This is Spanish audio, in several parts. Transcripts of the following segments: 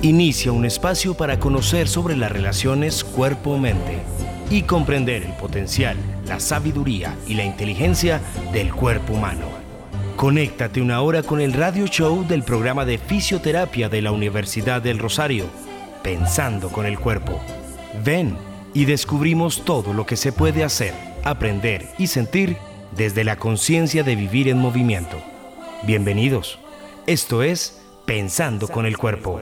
Inicia un espacio para conocer sobre las relaciones cuerpo-mente y comprender el potencial, la sabiduría y la inteligencia del cuerpo humano. Conéctate una hora con el radio show del programa de fisioterapia de la Universidad del Rosario, Pensando con el Cuerpo. Ven y descubrimos todo lo que se puede hacer, aprender y sentir desde la conciencia de vivir en movimiento. Bienvenidos. Esto es Pensando con el Cuerpo.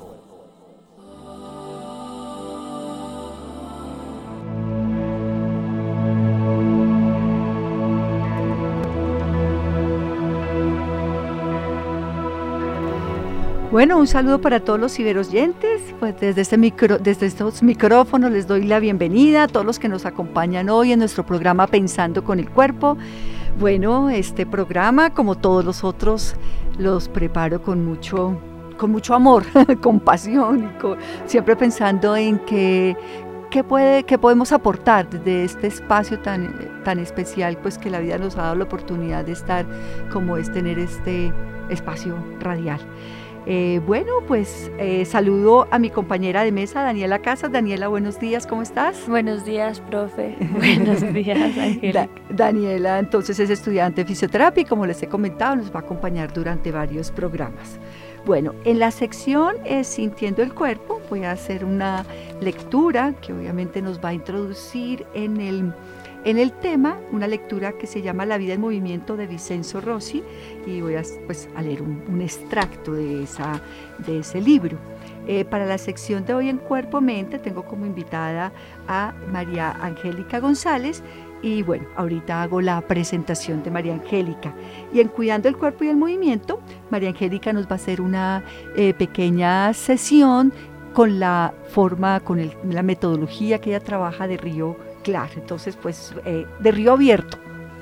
Bueno, un saludo para todos los ciberoyentes. Pues desde estos micrófonos les doy la bienvenida a todos los que nos acompañan hoy en nuestro programa Pensando con el Cuerpo. Bueno, este programa, como todos los otros, los preparo con mucho amor, con pasión, y siempre pensando en qué podemos aportar desde este espacio tan especial, pues que la vida nos ha dado la oportunidad de estar, como es tener este espacio radial. Saludo a mi compañera de mesa, Daniela Casas. Daniela, buenos días, ¿cómo estás? Buenos días, profe. Buenos días, Angélica. Daniela, entonces, es estudiante de fisioterapia y, como les he comentado, nos va a acompañar durante varios programas. Bueno, en la sección Sintiendo el Cuerpo voy a hacer una lectura que obviamente nos va a introducir en el tema, una lectura que se llama La vida en movimiento de Vincenzo Rossi, y voy a leer un extracto de ese libro. Para la sección de hoy en Cuerpo-Mente tengo como invitada a María Angélica González, y bueno, ahorita hago la presentación de María Angélica. Y en Cuidando el Cuerpo y el Movimiento, María Angélica nos va a hacer una pequeña sesión con la metodología que ella trabaja de Río Claro. Entonces, de Río Abierto.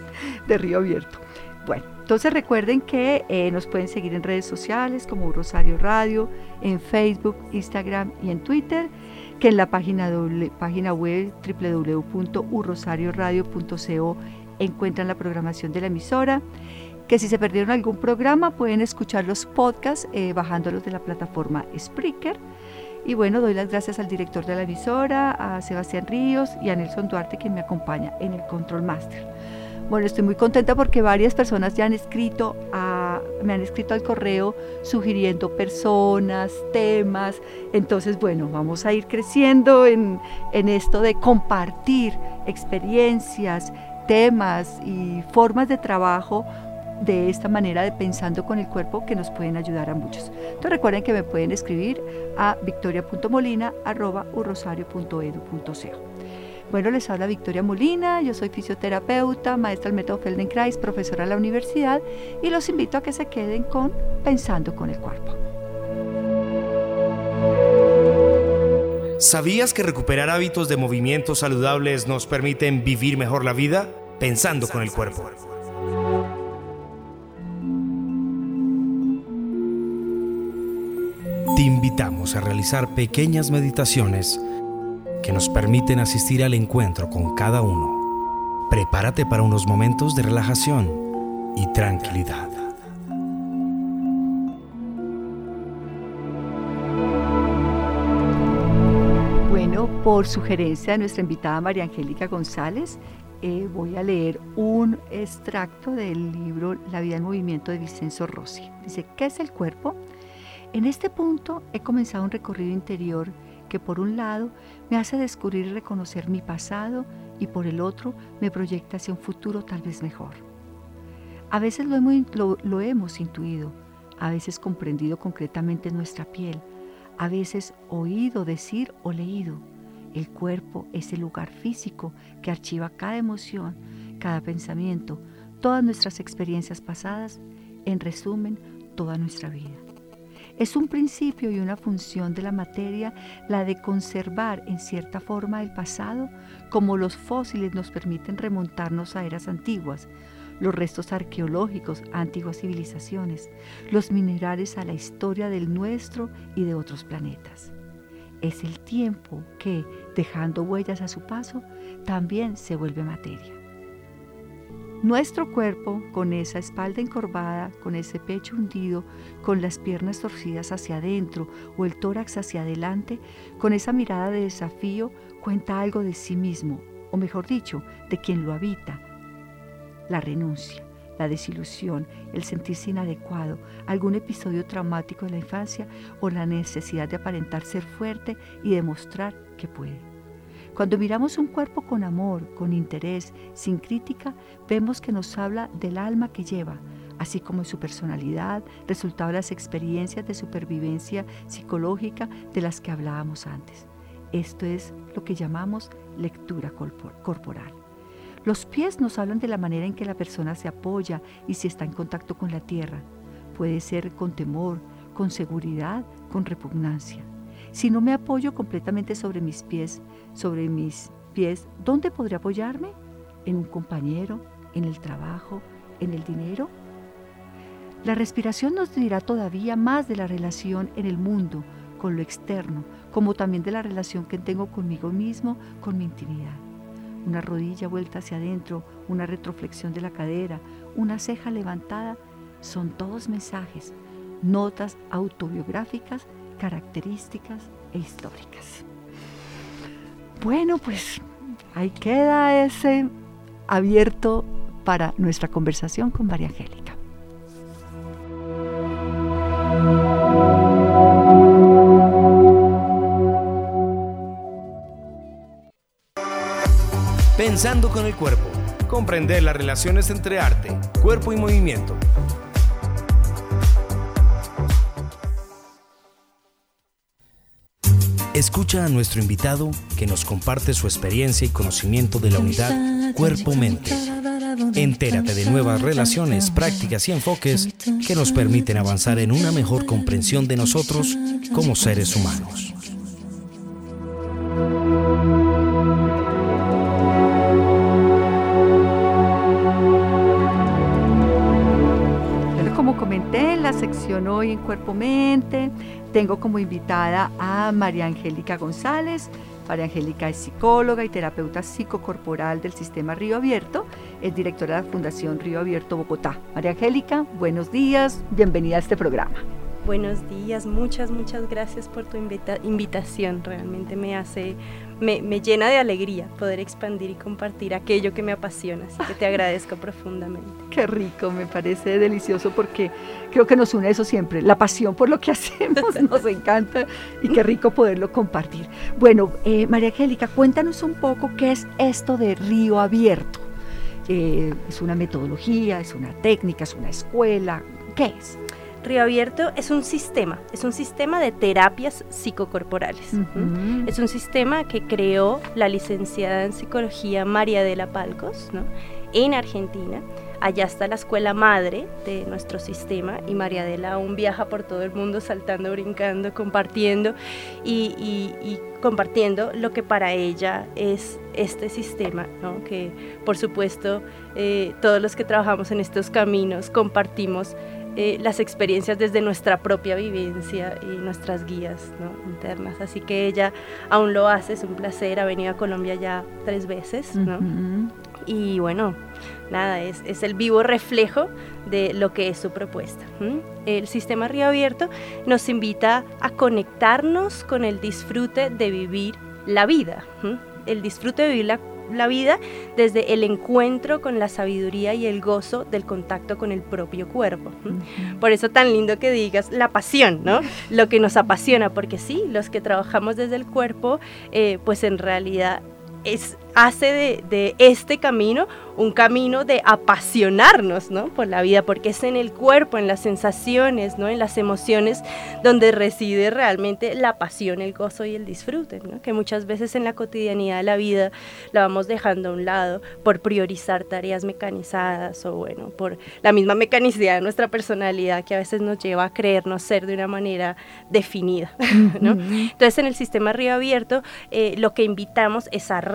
Bueno, entonces recuerden que nos pueden seguir en redes sociales como Rosario Radio, en Facebook, Instagram y en Twitter, que en la página web www.urrosarioradio.co encuentran la programación de la emisora, que si se perdieron algún programa pueden escuchar los podcasts bajándolos de la plataforma Spreaker. Y bueno, doy las gracias al director de la emisora, a Sebastián Ríos y a Nelson Duarte, quien me acompaña en el Control Master. Bueno, estoy muy contenta porque varias personas ya me han escrito al correo sugiriendo personas, temas. Entonces, bueno, vamos a ir creciendo en esto de compartir experiencias, temas y formas de trabajo de esta manera de Pensando con el Cuerpo, que nos pueden ayudar a muchos. Entonces recuerden que me pueden escribir a victoria.molina@urrosario.edu.co. Bueno, les habla Victoria Molina, yo soy fisioterapeuta, maestra del método Feldenkrais, profesora de la universidad, y los invito a que se queden con Pensando con el Cuerpo. ¿Sabías que recuperar hábitos de movimiento saludables nos permiten vivir mejor la vida? Pensando con el Cuerpo. Te invitamos a realizar pequeñas meditaciones que nos permiten asistir al encuentro con cada uno. Prepárate para unos momentos de relajación y tranquilidad. Bueno, por sugerencia de nuestra invitada María Angélica González, voy a leer un extracto del libro La vida en movimiento de Vincenzo Rossi. Dice, ¿qué es el cuerpo? En este punto he comenzado un recorrido interior que, por un lado, me hace descubrir y reconocer mi pasado, y por el otro me proyecta hacia un futuro tal vez mejor. A veces lo hemos intuido, a veces comprendido concretamente en nuestra piel, a veces oído decir o leído. El cuerpo es el lugar físico que archiva cada emoción, cada pensamiento, todas nuestras experiencias pasadas, en resumen, toda nuestra vida. Es un principio y una función de la materia la de conservar en cierta forma el pasado, como los fósiles nos permiten remontarnos a eras antiguas, los restos arqueológicos a antiguas civilizaciones, los minerales a la historia del nuestro y de otros planetas. Es el tiempo que, dejando huellas a su paso, también se vuelve materia. Nuestro cuerpo, con esa espalda encorvada, con ese pecho hundido, con las piernas torcidas hacia adentro o el tórax hacia adelante, con esa mirada de desafío, cuenta algo de sí mismo, o mejor dicho, de quien lo habita. La renuncia, la desilusión, el sentirse inadecuado, algún episodio traumático de la infancia o la necesidad de aparentar ser fuerte y demostrar que puede. Cuando miramos un cuerpo con amor, con interés, sin crítica, vemos que nos habla del alma que lleva, así como de su personalidad, resultado de las experiencias de supervivencia psicológica de las que hablábamos antes. Esto es lo que llamamos lectura corporal. Los pies nos hablan de la manera en que la persona se apoya y si está en contacto con la tierra. Puede ser con temor, con seguridad, con repugnancia. Si no me apoyo completamente sobre mis pies, ¿dónde podré apoyarme? ¿En un compañero? ¿En el trabajo? ¿En el dinero? La respiración nos dirá todavía más de la relación en el mundo, con lo externo, como también de la relación que tengo conmigo mismo, con mi intimidad. Una rodilla vuelta hacia adentro, una retroflexión de la cadera, una ceja levantada, son todos mensajes, notas autobiográficas, características e históricas. Bueno, pues ahí queda ese abierto para nuestra conversación con María Angélica. Pensando con el cuerpo. Comprender las relaciones entre arte, cuerpo y movimiento. Escucha a nuestro invitado que nos comparte su experiencia y conocimiento de la unidad cuerpo-mente. Entérate de nuevas relaciones, prácticas y enfoques que nos permiten avanzar en una mejor comprensión de nosotros como seres humanos. Como comenté en la sección hoy en Cuerpo-Mente, tengo como invitada a María Angélica González. María Angélica es psicóloga y terapeuta psicocorporal del Sistema Río Abierto, es directora de la Fundación Río Abierto Bogotá. María Angélica, buenos días, bienvenida a este programa. Buenos días, muchas gracias por tu invitación, realmente me llena de alegría poder expandir y compartir aquello que me apasiona, así que te agradezco profundamente. Qué rico, me parece delicioso porque creo que nos une eso siempre, la pasión por lo que hacemos, nos encanta y qué rico poderlo compartir. Bueno, María Angélica, cuéntanos un poco qué es esto de Río Abierto. ¿Es una metodología, es una técnica, es una escuela? ¿Qué es? Río Abierto es un sistema de terapias psicocorporales. Uh-huh. Es un sistema que creó la licenciada en psicología María Adela Palcos, ¿no?, en Argentina. Allá está la escuela madre de nuestro sistema y María Adela aún viaja por todo el mundo saltando, brincando, compartiendo y compartiendo lo que para ella es este sistema, ¿no?, que por supuesto todos los que trabajamos en estos caminos compartimos las experiencias desde nuestra propia vivencia y nuestras guías, ¿no?, internas, así que ella aún lo hace, es un placer, ha venido a Colombia ya 3 veces, ¿no? Uh-huh. Y bueno, nada, es el vivo reflejo de lo que es su propuesta. El Sistema Río Abierto nos invita a conectarnos con el disfrute de vivir la vida, el disfrute de vivir la vida desde el encuentro con la sabiduría y el gozo del contacto con el propio cuerpo. Uh-huh. Por eso tan lindo que digas la pasión, ¿no? Lo que nos apasiona, porque sí, los que trabajamos desde el cuerpo, pues en realidad hace de este camino un camino de apasionarnos, ¿no?, por la vida, porque es en el cuerpo, en las sensaciones, ¿no?, en las emociones donde reside realmente la pasión, el gozo y el disfrute, ¿no?, que muchas veces en la cotidianidad de la vida la vamos dejando a un lado por priorizar tareas mecanizadas o bueno, por la misma mecanicidad de nuestra personalidad que a veces nos lleva a creernos ser de una manera definida, ¿no? Entonces en el Sistema Río Abierto lo que invitamos es a recuperar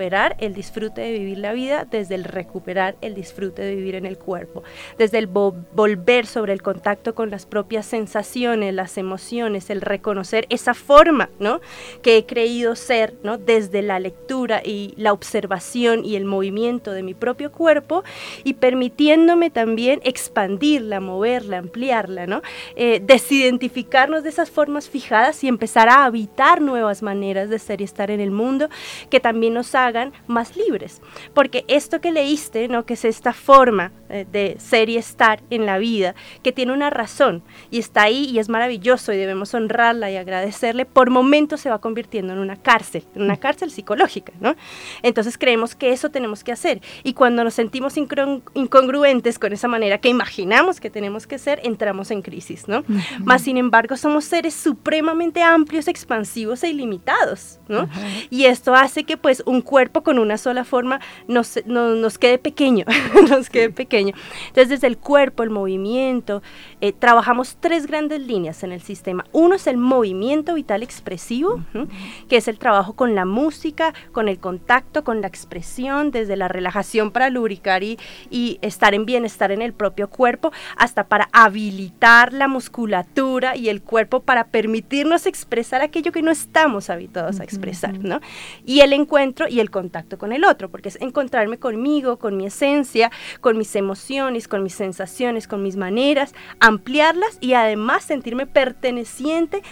recuperar el disfrute de vivir la vida, desde el recuperar el disfrute de vivir en el cuerpo, desde el volver sobre el contacto con las propias sensaciones, las emociones, el reconocer esa forma, ¿no?, que he creído ser, ¿no?, desde la lectura y la observación y el movimiento de mi propio cuerpo, y permitiéndome también expandirla, moverla, ampliarla, ¿no?, desidentificarnos de esas formas fijadas y empezar a habitar nuevas maneras de ser y estar en el mundo que también nos hagan más libres, porque esto que leíste, ¿no?, que es esta forma de ser y estar en la vida, que tiene una razón y está ahí y es maravilloso y debemos honrarla y agradecerle, por momentos se va convirtiendo en una cárcel psicológica, ¿no? Entonces creemos que eso tenemos que hacer, y cuando nos sentimos incongruentes con esa manera que imaginamos que tenemos que ser, entramos en crisis, ¿no? Más sin embargo, somos seres supremamente amplios, expansivos e ilimitados, ¿no? Y esto hace que pues un cuerpo con una sola forma nos quede pequeño, nos quede pequeño. Entonces, desde el cuerpo, el movimiento, trabajamos 3 grandes líneas en el sistema. Uno es el movimiento vital expresivo, que es el trabajo con la música, con el contacto, con la expresión, desde la relajación para lubricar y estar en bienestar en el propio cuerpo, hasta para habilitar la musculatura y el cuerpo para permitirnos expresar aquello que no estamos habituados a expresar, ¿no? Y el encuentro y el contacto con el otro, porque es encontrarme conmigo, con mi esencia, con mis emociones, con mis sensaciones, con mis maneras, ampliarlas y además sentirme perteneciente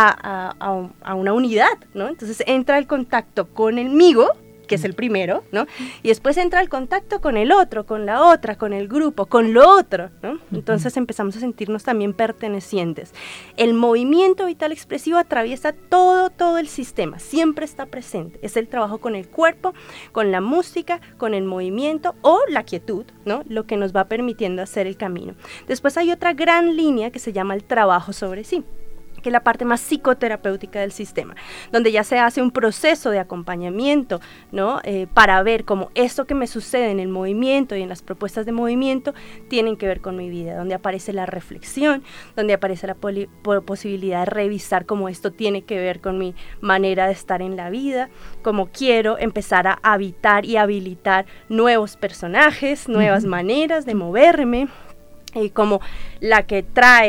a una unidad, ¿no? Entonces entra el contacto con el migo, que es el primero, ¿no? Y después entra el contacto con el otro, con la otra, con el grupo, con lo otro, ¿no? Entonces empezamos a sentirnos también pertenecientes. El movimiento vital expresivo atraviesa todo el sistema, siempre está presente. Es el trabajo con el cuerpo, con la música, con el movimiento o la quietud, ¿no?, lo que nos va permitiendo hacer el camino. Después hay otra gran línea que se llama el trabajo sobre sí, que es la parte más psicoterapéutica del sistema, donde ya se hace un proceso de acompañamiento, ¿no?, para ver cómo esto que me sucede en el movimiento y en las propuestas de movimiento tienen que ver con mi vida, donde aparece la reflexión, donde aparece la posibilidad de revisar cómo esto tiene que ver con mi manera de estar en la vida, cómo quiero empezar a habitar y habilitar nuevos personajes, nuevas maneras de moverme, como la que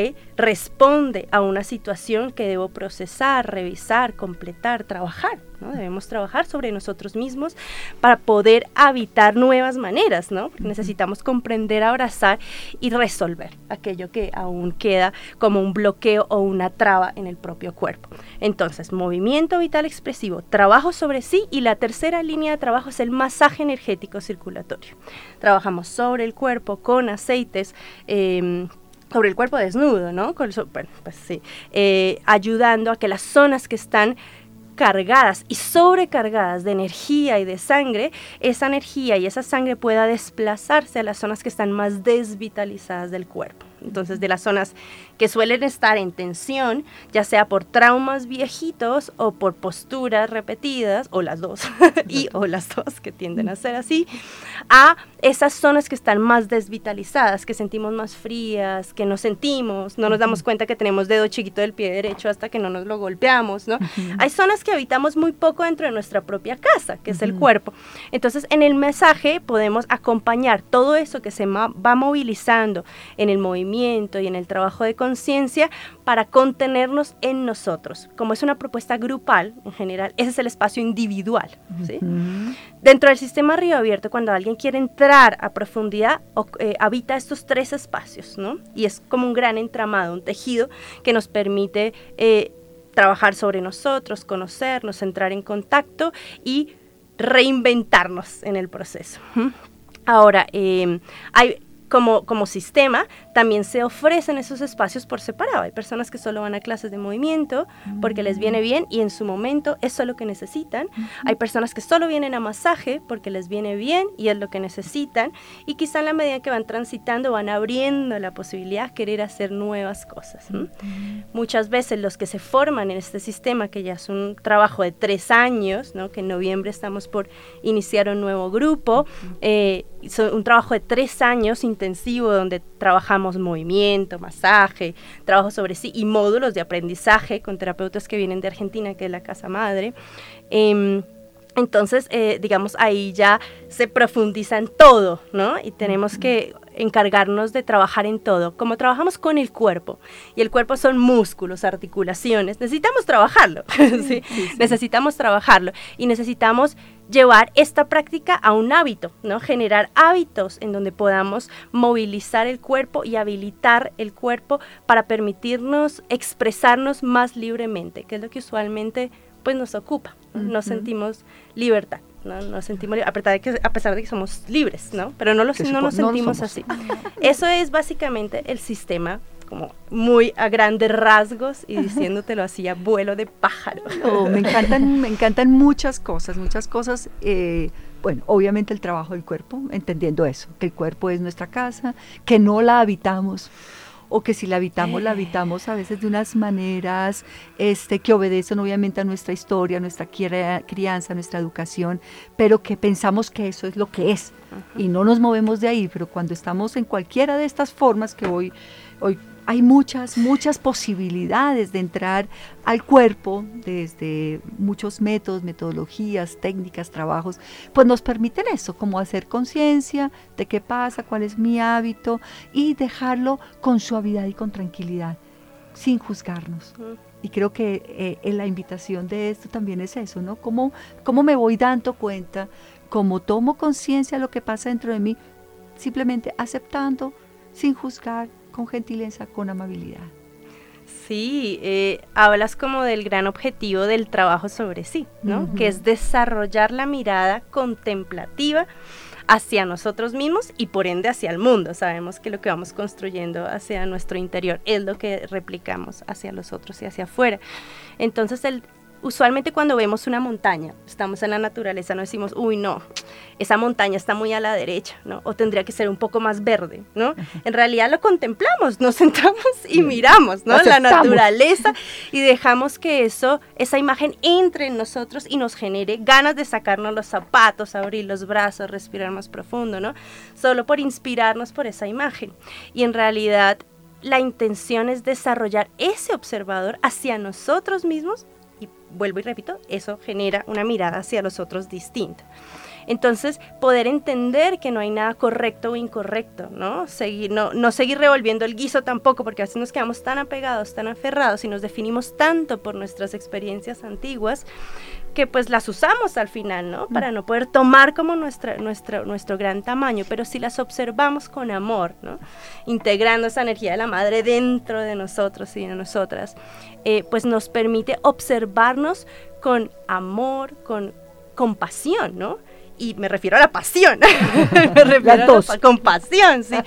responde a una situación que debo procesar, revisar, completar, trabajar, ¿no? Debemos trabajar sobre nosotros mismos para poder habitar nuevas maneras, ¿no? Necesitamos comprender, abrazar y resolver aquello que aún queda como un bloqueo o una traba en el propio cuerpo. Entonces, movimiento vital expresivo, trabajo sobre sí, y la tercera línea de trabajo es el masaje energético circulatorio. Trabajamos sobre el cuerpo con aceites, sobre el cuerpo desnudo, ¿no? Ayudando a que las zonas que están cargadas y sobrecargadas de energía y de sangre, esa energía y esa sangre pueda desplazarse a las zonas que están más desvitalizadas del cuerpo. Entonces, de las zonas que suelen estar en tensión, ya sea por traumas viejitos o por posturas repetidas, o las dos, que tienden a ser así, a esas zonas que están más desvitalizadas, que sentimos más frías, que no nos damos cuenta que tenemos dedo chiquito del pie derecho hasta que no nos lo golpeamos, ¿no? Hay zonas que habitamos muy poco dentro de nuestra propia casa, que es el cuerpo. Entonces, en el masaje podemos acompañar todo eso que se va movilizando en el movimiento y en el trabajo de conciencia para contenernos en nosotros. Como es una propuesta grupal, en general, ese es el espacio individual, ¿sí? Dentro del sistema Río Abierto, cuando alguien quiere entrar a profundidad, habita estos 3 espacios, ¿no? Y es como un gran entramado, un tejido que nos permite trabajar sobre nosotros, conocernos, entrar en contacto y reinventarnos en el proceso. Ahora, como sistema, también se ofrecen esos espacios por separado. Hay personas que solo van a clases de movimiento porque les viene bien y en su momento eso es lo que necesitan. Hay personas que solo vienen a masaje porque les viene bien y es lo que necesitan. Y quizá en la medida que van transitando van abriendo la posibilidad de querer hacer nuevas cosas. Muchas veces los que se forman en este sistema, que ya es un trabajo de 3 años, ¿no?, que en noviembre estamos por iniciar un nuevo grupo, un trabajo de 3 años intensivo donde trabajamos movimiento, masaje, trabajo sobre sí y módulos de aprendizaje con terapeutas que vienen de Argentina, que es la casa madre. Entonces, digamos, ahí ya se profundiza en todo, ¿no? Y tenemos que encargarnos de trabajar en todo. Como trabajamos con el cuerpo, y el cuerpo son músculos, articulaciones, necesitamos trabajarlo, ¿sí? Necesitamos trabajarlo, y necesitamos llevar esta práctica a un hábito, ¿no? Generar hábitos en donde podamos movilizar el cuerpo y habilitar el cuerpo para permitirnos expresarnos más libremente, que es lo que usualmente pues nos ocupa, ¿no? No sentimos libertad, no sentimos a pesar de que somos libres, ¿no? Pero no nos sentimos así. Eso es básicamente el sistema, como muy a grandes rasgos y diciéndotelo así a vuelo de pájaro. Me encantan muchas cosas, bueno, obviamente el trabajo del cuerpo, entendiendo eso, que el cuerpo es nuestra casa, que no la habitamos, o que si la habitamos a veces de unas maneras que obedecen obviamente a nuestra historia, a nuestra crianza, a nuestra educación, pero que pensamos que eso es lo que es, y no nos movemos de ahí. Pero cuando estamos en cualquiera de estas formas que hoy hay muchas posibilidades de entrar al cuerpo, desde muchos métodos, metodologías, técnicas, trabajos, pues nos permiten eso, como hacer conciencia de qué pasa, cuál es mi hábito, y dejarlo con suavidad y con tranquilidad, sin juzgarnos. Y creo que la invitación de esto también es eso, ¿no? Cómo me voy dando cuenta, cómo tomo conciencia de lo que pasa dentro de mí, simplemente aceptando, sin juzgar, con gentileza, con amabilidad. Sí, hablas como del gran objetivo del trabajo sobre sí, ¿no? Que es desarrollar la mirada contemplativa hacia nosotros mismos y por ende hacia el mundo. Sabemos que lo que vamos construyendo hacia nuestro interior es lo que replicamos hacia los otros y hacia afuera. Entonces, usualmente cuando vemos una montaña, estamos en la naturaleza, no decimos, uy, no, esa montaña está muy a la derecha, ¿no? O tendría que ser un poco más verde, ¿no? En realidad lo contemplamos, nos sentamos y miramos, ¿no? La naturaleza, y dejamos que esa imagen entre en nosotros y nos genere ganas de sacarnos los zapatos, abrir los brazos, respirar más profundo, ¿no? Solo por inspirarnos por esa imagen. Y en realidad la intención es desarrollar ese observador hacia nosotros mismos. Y vuelvo y repito, eso genera una mirada hacia los otros distinta. Entonces, poder entender que no hay nada correcto o incorrecto, ¿no? No seguir revolviendo el guiso tampoco, porque a veces nos quedamos tan apegados, tan aferrados y nos definimos tanto por nuestras experiencias antiguas que pues las usamos al final, ¿no? Para no poder tomar como nuestro gran tamaño, pero si las observamos con amor, ¿no? Integrando esa energía de la madre dentro de nosotros y de nosotras, pues nos permite observarnos con amor, con compasión, ¿no? Y me refiero a la pasión, me refiero a la compasión, sí.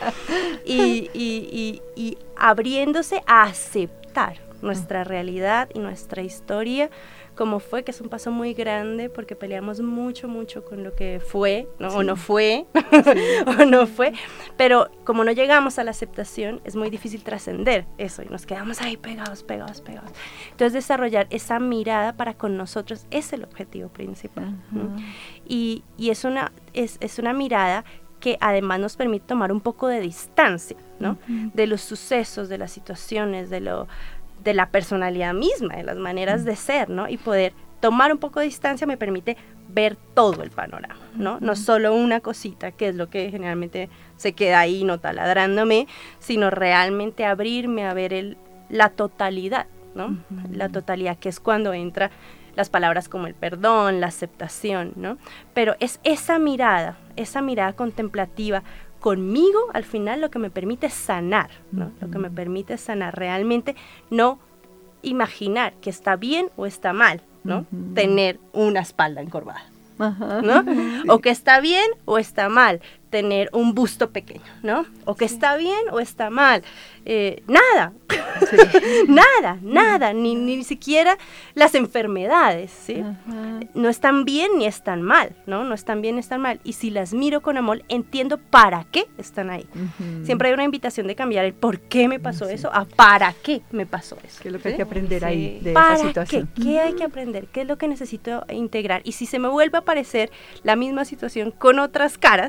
Y abriéndose a aceptar nuestra realidad y nuestra historia como fue, que es un paso muy grande porque peleamos mucho con lo que fue, ¿no? Sí. O no fue, o no fue, pero como no llegamos a la aceptación, es muy difícil trascender eso y nos quedamos ahí pegados. Entonces desarrollar esa mirada para con nosotros es el objetivo principal, ¿no? Y es una mirada que además nos permite tomar un poco de distancia, ¿no? De los sucesos, de las situaciones, de la personalidad misma, de las maneras de ser, ¿no? Y poder tomar un poco de distancia me permite ver todo el panorama, ¿no? No solo una cosita, que es lo que generalmente se queda ahí, no taladrándome, sino realmente abrirme a ver la totalidad, ¿no? La totalidad, que es cuando entra las palabras como el perdón, la aceptación, ¿no? Pero es esa mirada contemplativa conmigo, al final lo que me permite sanar, ¿no? Lo que me permite sanar realmente, no imaginar que está bien o está mal, ¿no? Tener una espalda encorvada, ¿no? O que está bien o está mal tener un busto pequeño, ¿no? O que está bien o está mal, nada, sí. nada, ni siquiera las enfermedades, ¿sí? No están bien ni están mal, ¿no? No están bien ni están mal, y si las miro con amor, entiendo para qué están ahí. Siempre hay una invitación de cambiar el por qué me pasó eso a para qué me pasó eso. ¿Qué es lo que hay que aprender ahí de esa situación? ¿Qué hay que aprender? ¿Qué es lo que necesito integrar? Y si se me vuelve a aparecer la misma situación con otras caras, ¿no?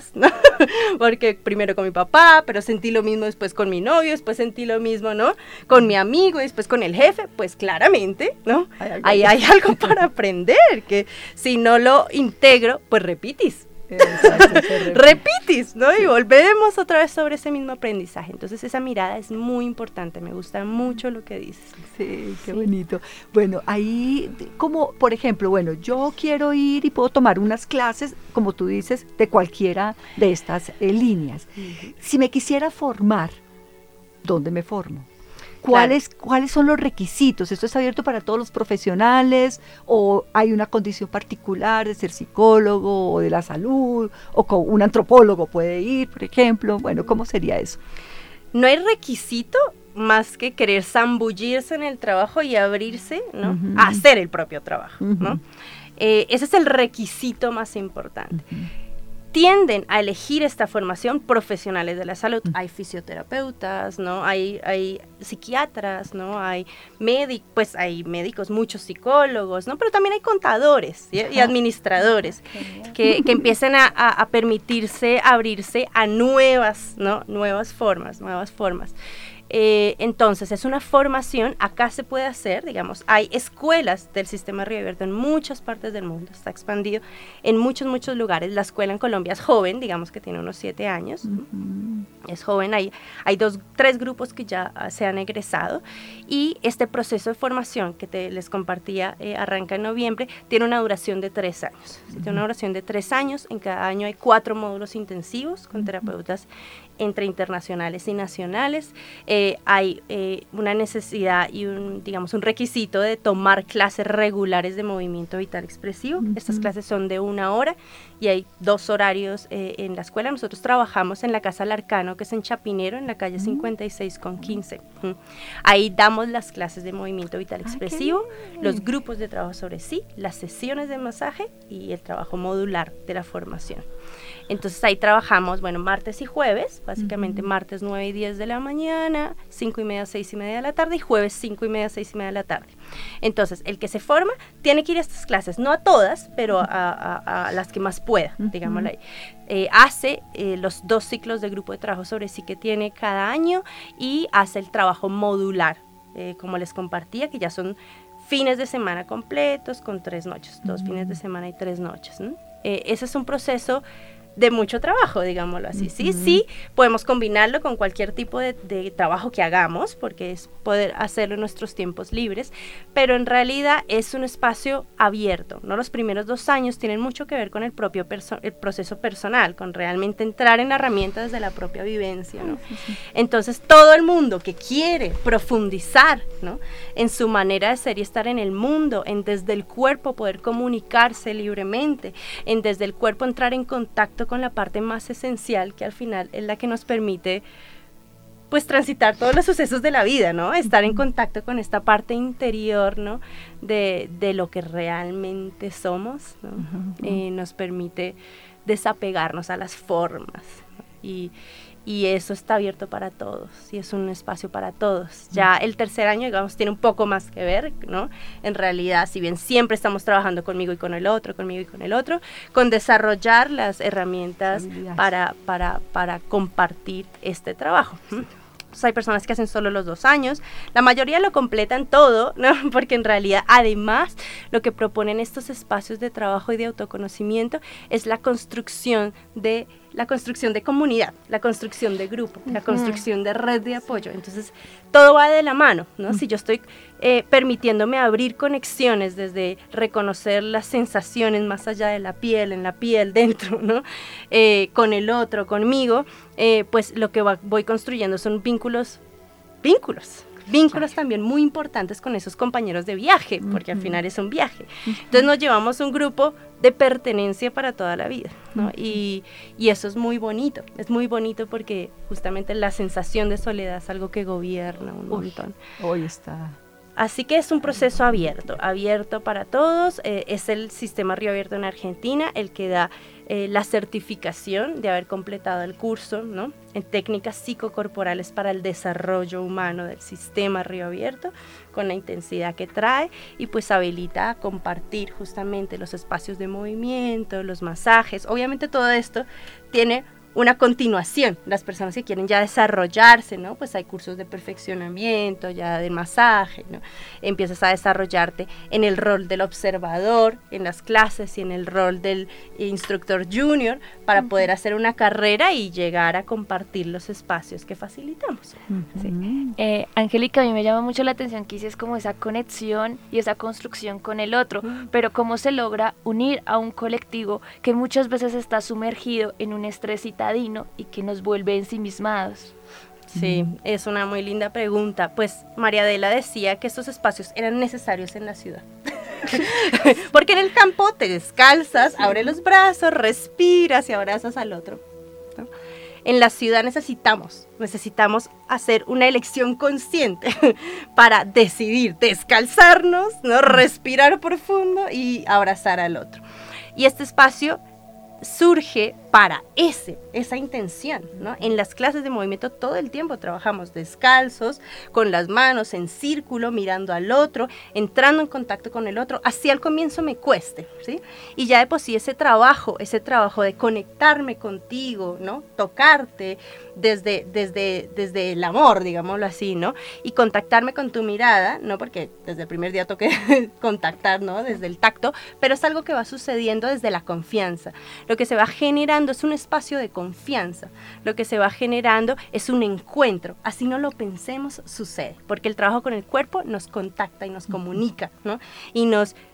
porque primero con mi papá, pero sentí lo mismo después con mi novio, después sentí lo mismo, ¿no? Con mi amigo, después con el jefe, pues claramente, ¿no? Ahí hay algo para aprender, que si no lo integro, pues repites. Repites, ¿no? Y volvemos otra vez sobre ese mismo aprendizaje. Entonces esa mirada es muy importante, me gusta mucho lo que dices. Sí, qué bonito. Bueno, ahí como, por ejemplo, bueno, yo quiero ir y puedo tomar unas clases, como tú dices, de cualquiera de estas líneas. Si me quisiera formar, ¿dónde me formo? ¿Cuáles son los requisitos? ¿Esto es abierto para todos los profesionales o hay una condición particular de ser psicólogo o de la salud o con un antropólogo puede ir, por ejemplo? Bueno, ¿cómo sería eso? No hay requisito más que querer zambullirse en el trabajo y abrirse, ¿no? A hacer el propio trabajo, ¿no? Ese es el requisito más importante. Tienden a elegir esta formación profesionales de la salud. Hay fisioterapeutas, ¿no? Hay psiquiatras, ¿no? Hay médicos, muchos psicólogos, ¿no? Pero también hay contadores y administradores que empiezan a permitirse abrirse a nuevas, ¿no? Nuevas formas. Entonces es una formación, acá se puede hacer, digamos, hay escuelas del sistema Río Abierto en muchas partes del mundo, está expandido en muchos lugares. La escuela en Colombia es joven, digamos que tiene unos 7 años, es joven, hay 3 grupos que ya se han egresado, y este proceso de formación que les compartía arranca en noviembre, tiene una duración de 3 años, tiene una duración de 3 años, en cada año hay 4 módulos intensivos con terapeutas entre internacionales y nacionales. Hay una necesidad y un requisito de tomar clases regulares de movimiento vital expresivo. Estas clases son de 1 hora y hay 2 horarios en la escuela. Nosotros trabajamos en la Casa Larcano, que es en Chapinero, en la calle 56 con 15. Ahí damos las clases de movimiento vital expresivo, los grupos de trabajo sobre sí, las sesiones de masaje y el trabajo modular de la formación. Entonces ahí trabajamos, martes y jueves, básicamente martes 9 y 10 de la mañana, 5 y media, 6 y media de la tarde, y jueves 5 y media, 6 y media de la tarde. Entonces, el que se forma tiene que ir a estas clases, no a todas, pero a las que más pueda, digámoslo ahí. Hace los 2 ciclos de grupo de trabajo sobre sí que tiene cada año y hace el trabajo modular, como les compartía, que ya son fines de semana completos con 3 noches, 2 fines de semana y 3 noches, ¿no? Ese es un proceso de mucho trabajo, digámoslo así. Sí, podemos combinarlo con cualquier tipo de trabajo que hagamos, porque es poder hacerlo en nuestros tiempos libres, pero en realidad es un espacio abierto, ¿no? Los primeros 2 años tienen mucho que ver con el propio el proceso personal, con realmente entrar en herramientas desde la propia vivencia, ¿no? Entonces, todo el mundo que quiere profundizar, ¿no?, en su manera de ser y estar en el mundo, en desde el cuerpo poder comunicarse libremente, en desde el cuerpo entrar en contacto con la parte más esencial, que al final es la que nos permite pues transitar todos los sucesos de la vida, ¿no? Estar en contacto con esta parte interior, ¿no?, de lo que realmente somos, ¿no? Nos permite desapegarnos a las formas, ¿no? Y eso está abierto para todos, y es un espacio para todos. Ya el tercer año, digamos, tiene un poco más que ver, ¿no? En realidad, si bien siempre estamos trabajando conmigo y con el otro, con desarrollar las herramientas para compartir este trabajo. Entonces, hay personas que hacen solo los 2 años, la mayoría lo completan todo, ¿no? Porque en realidad, además, lo que proponen estos espacios de trabajo y de autoconocimiento es la construcción de comunidad, la construcción de grupo, la construcción de red de apoyo. Entonces, todo va de la mano, ¿no? Si yo estoy permitiéndome abrir conexiones desde reconocer las sensaciones más allá de la piel, en la piel, dentro, ¿no? Con el otro, conmigo, pues lo que voy construyendo son vínculos también muy importantes con esos compañeros de viaje, porque al final es un viaje. Entonces nos llevamos un grupo de pertenencia para toda la vida, ¿no? Y eso es muy bonito porque justamente la sensación de soledad es algo que gobierna un montón. Hoy está. Así que es un proceso abierto para todos. Es el sistema Río Abierto en Argentina el que da la certificación de haber completado el curso, ¿no?, en técnicas psicocorporales para el desarrollo humano del sistema Río Abierto, con la intensidad que trae, y pues habilita a compartir justamente los espacios de movimiento, los masajes. Obviamente todo esto tiene una continuación. Las personas que quieren ya desarrollarse, ¿no? Pues hay cursos de perfeccionamiento, ya de masaje, ¿no? Empiezas a desarrollarte en el rol del observador, en las clases y en el rol del instructor junior para poder hacer una carrera y llegar a compartir los espacios que facilitamos. Sí. Angélica, a mí me llama mucho la atención que dices como esa conexión y esa construcción con el otro, pero cómo se logra unir a un colectivo que muchas veces está sumergido en un estrés citadino y que nos vuelve ensimismados. Sí, es una muy linda pregunta. Pues María Adela decía que estos espacios eran necesarios en la ciudad. Porque en el campo te descalzas, abres los brazos, respiras y abrazas al otro, ¿no? En la ciudad necesitamos hacer una elección consciente para decidir descalzarnos, ¿no? Respirar profundo y abrazar al otro. Y este espacio surge para esa intención, ¿no? En las clases de movimiento todo el tiempo trabajamos descalzos, con las manos en círculo, mirando al otro, entrando en contacto con el otro, así al comienzo me cueste, ¿sí? Y ya de por sí ese trabajo de conectarme contigo, ¿no? Tocarte desde el amor, digámoslo así, ¿no? Y contactarme con tu mirada, ¿no? Porque desde el primer día toqué contactar, ¿no? Desde el tacto, pero es algo que va sucediendo desde la confianza. Lo que se va generando es un espacio de confianza, lo que se va generando es un encuentro, así no lo pensemos, sucede, porque el trabajo con el cuerpo nos contacta y nos comunica, ¿no? Y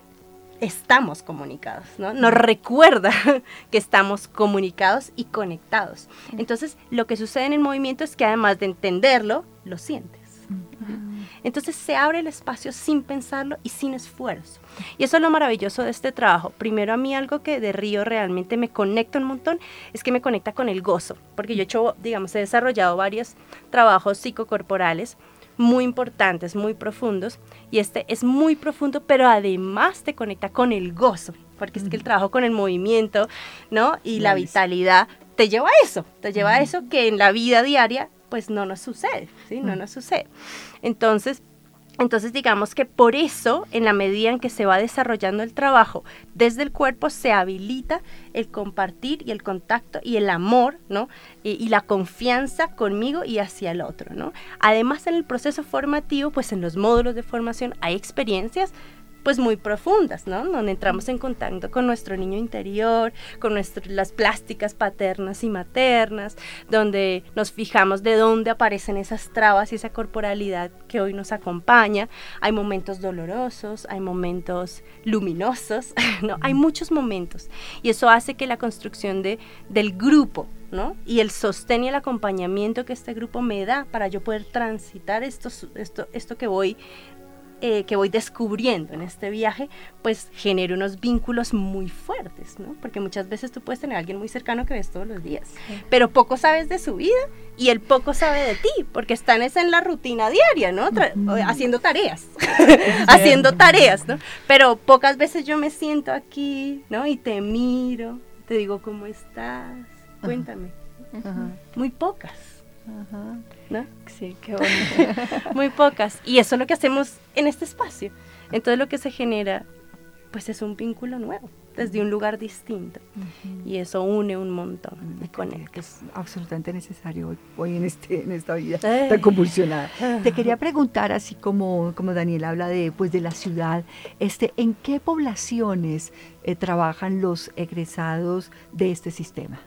estamos comunicados, ¿no? Nos recuerda que estamos comunicados y conectados. Entonces, lo que sucede en el movimiento es que además de entenderlo, lo sientes. Entonces se abre el espacio sin pensarlo y sin esfuerzo. Y eso es lo maravilloso de este trabajo. Primero, a mí algo que de Río realmente me conecta un montón es que me conecta con el gozo, porque yo he desarrollado varios trabajos psicocorporales muy importantes, muy profundos, y este es muy profundo, pero además te conecta con el gozo, porque es que el trabajo con el movimiento, ¿no? Y la vitalidad te lleva a eso que en la vida diaria pues no nos sucede, ¿sí? No nos sucede. Entonces digamos que por eso, en la medida en que se va desarrollando el trabajo desde el cuerpo, se habilita el compartir y el contacto y el amor, ¿no? Y la confianza conmigo y hacia el otro, ¿no? Además, en el proceso formativo, pues en los módulos de formación hay experiencias pues muy profundas, ¿no? Donde entramos en contacto con nuestro niño interior, con las plásticas paternas y maternas, donde nos fijamos de dónde aparecen esas trabas y esa corporalidad que hoy nos acompaña. Hay momentos dolorosos, hay momentos luminosos, ¿no? Hay muchos momentos, y eso hace que la construcción del grupo, ¿no? Y el sostén y el acompañamiento que este grupo me da para yo poder transitar esto que voy descubriendo en este viaje, pues genera unos vínculos muy fuertes, ¿no? Porque muchas veces tú puedes tener a alguien muy cercano que ves todos los días, pero poco sabes de su vida y él poco sabe de ti, porque están en la rutina diaria, ¿no? Haciendo tareas, ¿no? Pero pocas veces yo me siento aquí, ¿no? Y te miro, te digo, ¿cómo estás? Cuéntame. Muy pocas. ¿No? Sí, qué bonito. Muy pocas. Y eso es lo que hacemos en este espacio. Entonces lo que se genera, pues es un vínculo nuevo, desde un lugar distinto. Y eso une un montón de conecta. Es absolutamente necesario hoy en esta vida tan convulsionada. Te quería preguntar, así como Daniel habla de la ciudad, ¿en qué poblaciones trabajan los egresados de este sistema?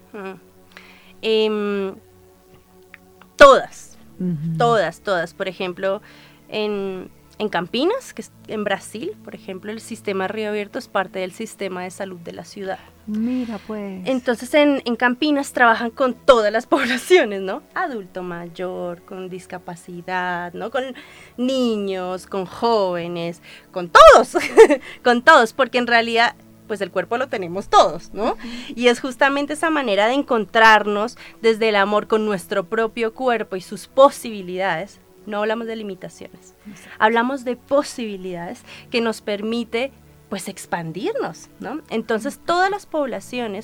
Todas. Por ejemplo, en Campinas, que es en Brasil, por ejemplo, el sistema Río Abierto es parte del sistema de salud de la ciudad. Mira, pues. Entonces, en Campinas trabajan con todas las poblaciones, ¿no? Adulto mayor, con discapacidad, ¿no? Con niños, con jóvenes, con todos, con todos, porque en realidad pues el cuerpo lo tenemos todos, ¿no? Y es justamente esa manera de encontrarnos desde el amor con nuestro propio cuerpo y sus posibilidades. No hablamos de limitaciones, hablamos de posibilidades que nos permite pues expandirnos, ¿no? Entonces todas las poblaciones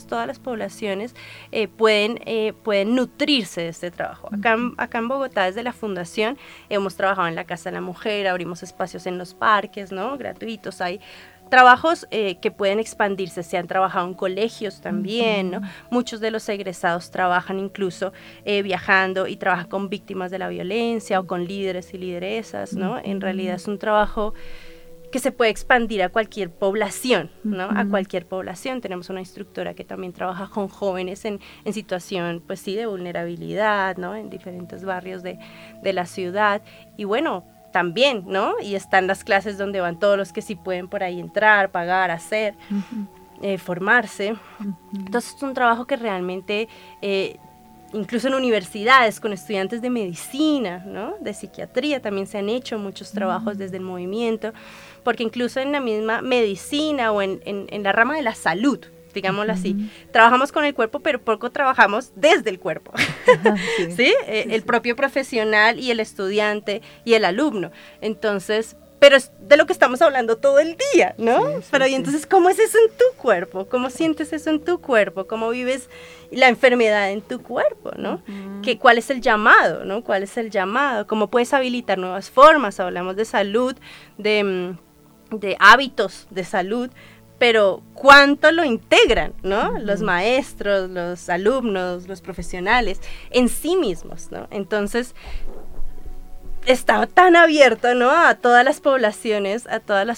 pueden nutrirse de este trabajo. Acá en Bogotá, desde la fundación, hemos trabajado en la Casa de la Mujer, abrimos espacios en los parques, ¿no? Gratuitos, hay trabajos que pueden expandirse, se han trabajado en colegios también, ¿no? Muchos de los egresados trabajan incluso viajando y trabajan con víctimas de la violencia o con líderes y lideresas, ¿no? En realidad es un trabajo que se puede expandir a cualquier población, ¿no? A cualquier población. Tenemos una instructora que también trabaja con jóvenes en situación, pues sí, de vulnerabilidad, ¿no? En diferentes barrios de la ciudad. Y bueno, también, ¿no? Y están las clases donde van todos los que sí pueden por ahí entrar, pagar, hacer, formarse. Entonces es un trabajo que realmente, incluso en universidades, con estudiantes de medicina, ¿no? De psiquiatría, también se han hecho muchos trabajos desde el movimiento, porque incluso en la misma medicina o en la rama de la salud, digámoslo así, trabajamos con el cuerpo, pero poco trabajamos desde el cuerpo, ¿sí? El propio profesional y el estudiante y el alumno. Entonces, pero es de lo que estamos hablando todo el día, ¿no? Pero y entonces, ¿cómo es eso en tu cuerpo? ¿Cómo sientes eso en tu cuerpo? ¿Cómo vives la enfermedad en tu cuerpo, ¿no? ¿Cuál es el llamado, ¿no? ¿Cuál es el llamado? ¿Cómo puedes habilitar nuevas formas? Hablamos de salud, de hábitos de salud, pero ¿cuánto lo integran, ¿no? Los maestros, los alumnos, los profesionales en sí mismos, ¿no? Entonces, está tan abierto, ¿no? A todas las poblaciones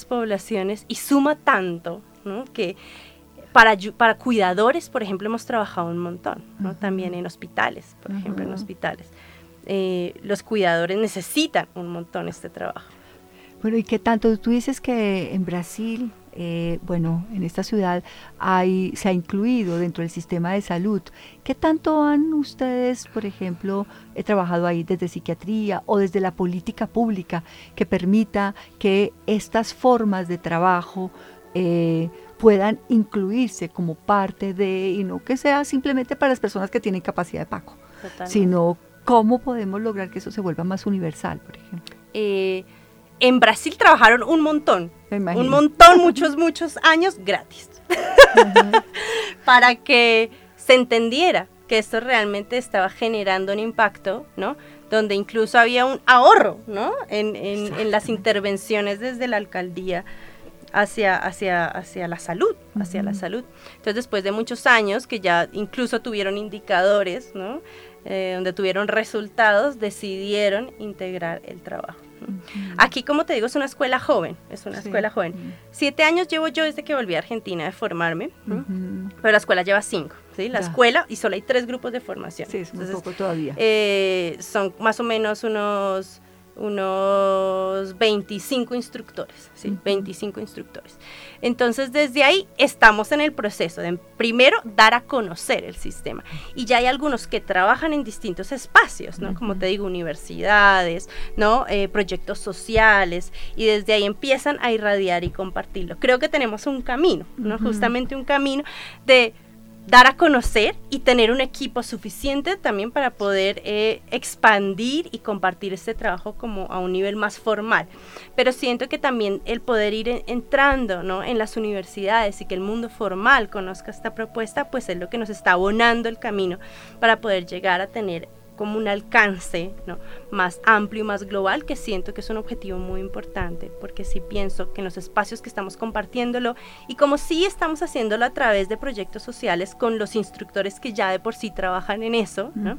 y suma tanto, ¿no? Que para cuidadores, por ejemplo, hemos trabajado un montón, ¿no? También en hospitales, por ejemplo, en hospitales. Los cuidadores necesitan un montón este trabajo. Bueno, ¿y qué tanto? Tú dices que en Brasil, en esta ciudad se ha incluido dentro del sistema de salud. ¿Qué tanto han ustedes, por ejemplo, trabajado ahí desde psiquiatría o desde la política pública que permita que estas formas de trabajo puedan incluirse como parte de, y no que sea simplemente para las personas que tienen capacidad de pago, sino cómo podemos lograr que eso se vuelva más universal, por ejemplo? En Brasil trabajaron un montón, muchos años gratis, para que se entendiera que esto realmente estaba generando un impacto, ¿no? Donde incluso había un ahorro, ¿no? En las intervenciones desde la alcaldía hacia la salud, Entonces, después de muchos años que ya incluso tuvieron indicadores, ¿no? Donde tuvieron resultados, decidieron integrar el trabajo. Aquí, como te digo, es una escuela joven, 7 años llevo yo desde que volví a Argentina de formarme, pero la escuela lleva 5, ¿sí? La escuela, y solo hay 3 grupos de formación. Sí, es un poco todavía. Son más o menos unos 25 instructores, ¿sí? 25 instructores. Entonces, desde ahí estamos en el proceso de, primero, dar a conocer el sistema. Y ya hay algunos que trabajan en distintos espacios, ¿no? Como te digo, universidades, ¿no? Proyectos sociales, y desde ahí empiezan a irradiar y compartirlo. Creo que tenemos un camino, ¿no? Justamente un camino de dar a conocer y tener un equipo suficiente también para poder expandir y compartir este trabajo como a un nivel más formal. Pero siento que también el poder ir entrando, ¿no? En las universidades y que el mundo formal conozca esta propuesta, pues es lo que nos está abonando el camino para poder llegar a tener como un alcance, ¿no? Más amplio y más global, que siento que es un objetivo muy importante, porque sí pienso que en los espacios que estamos compartiéndolo, y como sí estamos haciéndolo a través de proyectos sociales con los instructores que ya de por sí trabajan en eso, ¿no?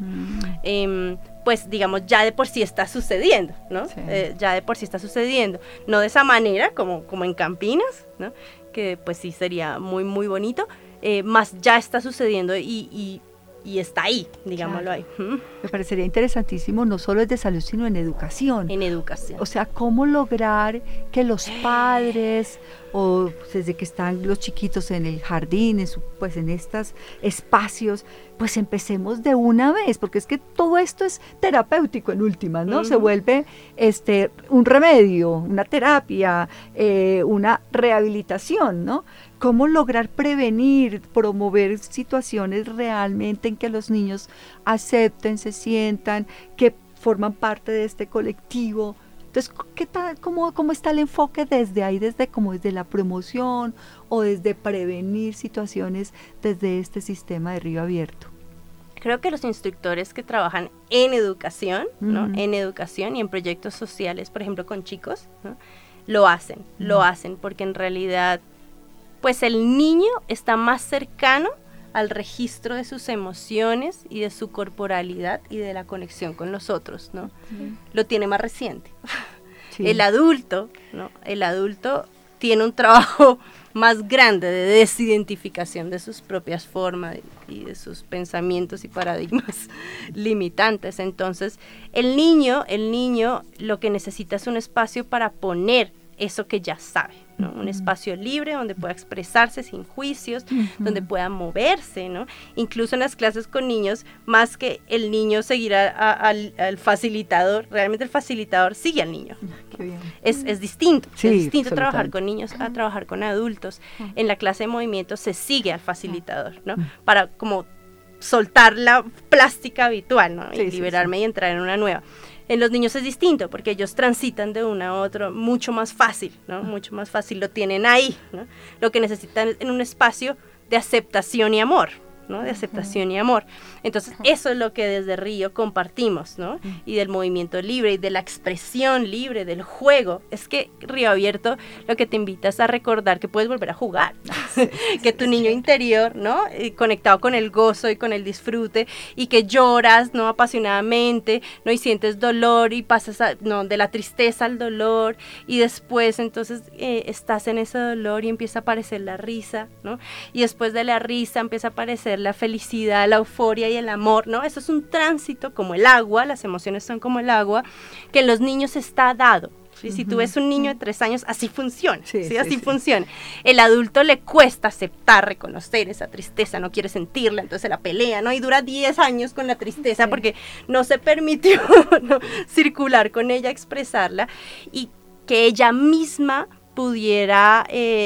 Pues digamos, ya de por sí está sucediendo, ¿no? Sí. Ya de por sí está sucediendo, no de esa manera como en Campinas, ¿no? Que pues sí sería muy muy bonito, más ya está sucediendo y está ahí, digámoslo, claro. Ahí. Me parecería interesantísimo, no solo desde salud, sino en educación. En educación. O sea, cómo lograr que los padres, o desde que están los chiquitos en el jardín, pues en estos espacios, pues empecemos de una vez, porque es que todo esto es terapéutico en últimas, ¿no? Se vuelve un remedio, una terapia, una rehabilitación, ¿no? Cómo lograr prevenir, promover situaciones realmente en que los niños acepten, se sientan, que forman parte de este colectivo. Entonces, ¿cómo está el enfoque desde ahí, desde la promoción o desde prevenir situaciones desde este sistema de Río Abierto? Creo que los instructores que trabajan en educación, ¿no? En educación y en proyectos sociales, por ejemplo, con chicos, ¿no? lo hacen, porque en realidad, pues el niño está más cercano al registro de sus emociones y de su corporalidad y de la conexión con los otros, ¿no? Lo tiene más reciente. Sí. El adulto, ¿no? El adulto tiene un trabajo más grande de desidentificación de sus propias formas y de sus pensamientos y paradigmas limitantes. Entonces, el niño lo que necesita es un espacio para poner eso que ya sabe, ¿no? Un espacio libre donde pueda expresarse sin juicios, donde pueda moverse, ¿no? Incluso en las clases con niños, más que el niño seguir al facilitador, realmente el facilitador sigue al niño. Qué bien. Es distinto, sí, es distinto trabajar con niños a trabajar con adultos. En la clase de movimiento se sigue al facilitador, ¿no? Para como soltar la plástica habitual, ¿no? Y liberarme y entrar en una nueva. En los niños es distinto, porque ellos transitan de uno a otro mucho más fácil, ¿no? Mucho más fácil, lo tienen ahí, ¿no? Lo que necesitan es en un espacio de aceptación y amor, ¿no? De aceptación y amor. Entonces, eso es lo que desde Río compartimos, ¿no? Y del movimiento libre, y de la expresión libre, del juego. Es que Río Abierto lo que te invita es a recordar que puedes volver a jugar, que tu niño interior, ¿no? Conectado con el gozo y con el disfrute, y que lloras, ¿no? Apasionadamente, ¿no? Y sientes dolor y pasas de la tristeza al dolor, y después entonces estás en ese dolor y empieza a aparecer la risa, ¿no? Y después de la risa empieza a aparecer la felicidad, la euforia y el amor, ¿no? Eso es un tránsito como el agua, las emociones son como el agua, que en los niños está dado. ¿Sí? Si tú ves un niño de 3 años, así funciona, ¿sí? Así funciona. El adulto le cuesta aceptar, reconocer esa tristeza, no quiere sentirla, entonces se la pelea, ¿no? Y dura 10 años con la tristeza porque no se permitió, ¿no? circular con ella, expresarla, y que ella misma pudiera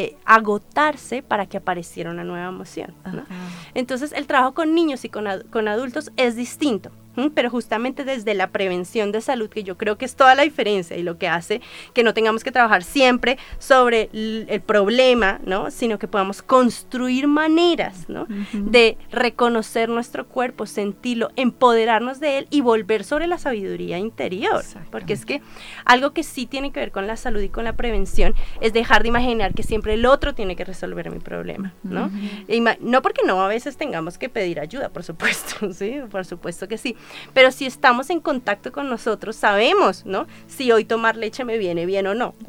agotarse para que apareciera una nueva emoción, ¿no? Entonces el trabajo con niños y con adultos es distinto, pero justamente desde la prevención de salud, que yo creo que es toda la diferencia y lo que hace que no tengamos que trabajar siempre sobre el problema, ¿no? Sino que podamos construir maneras, ¿no? de reconocer nuestro cuerpo, sentirlo, empoderarnos de él y volver sobre la sabiduría interior, porque es que algo que sí tiene que ver con la salud y con la prevención es dejar de imaginar que siempre el otro tiene que resolver mi problema, ¿no? No porque no, a veces tengamos que pedir ayuda, por supuesto, ¿sí? Por supuesto que sí, pero si estamos en contacto con nosotros, sabemos, ¿no? Si hoy tomar leche me viene bien o no,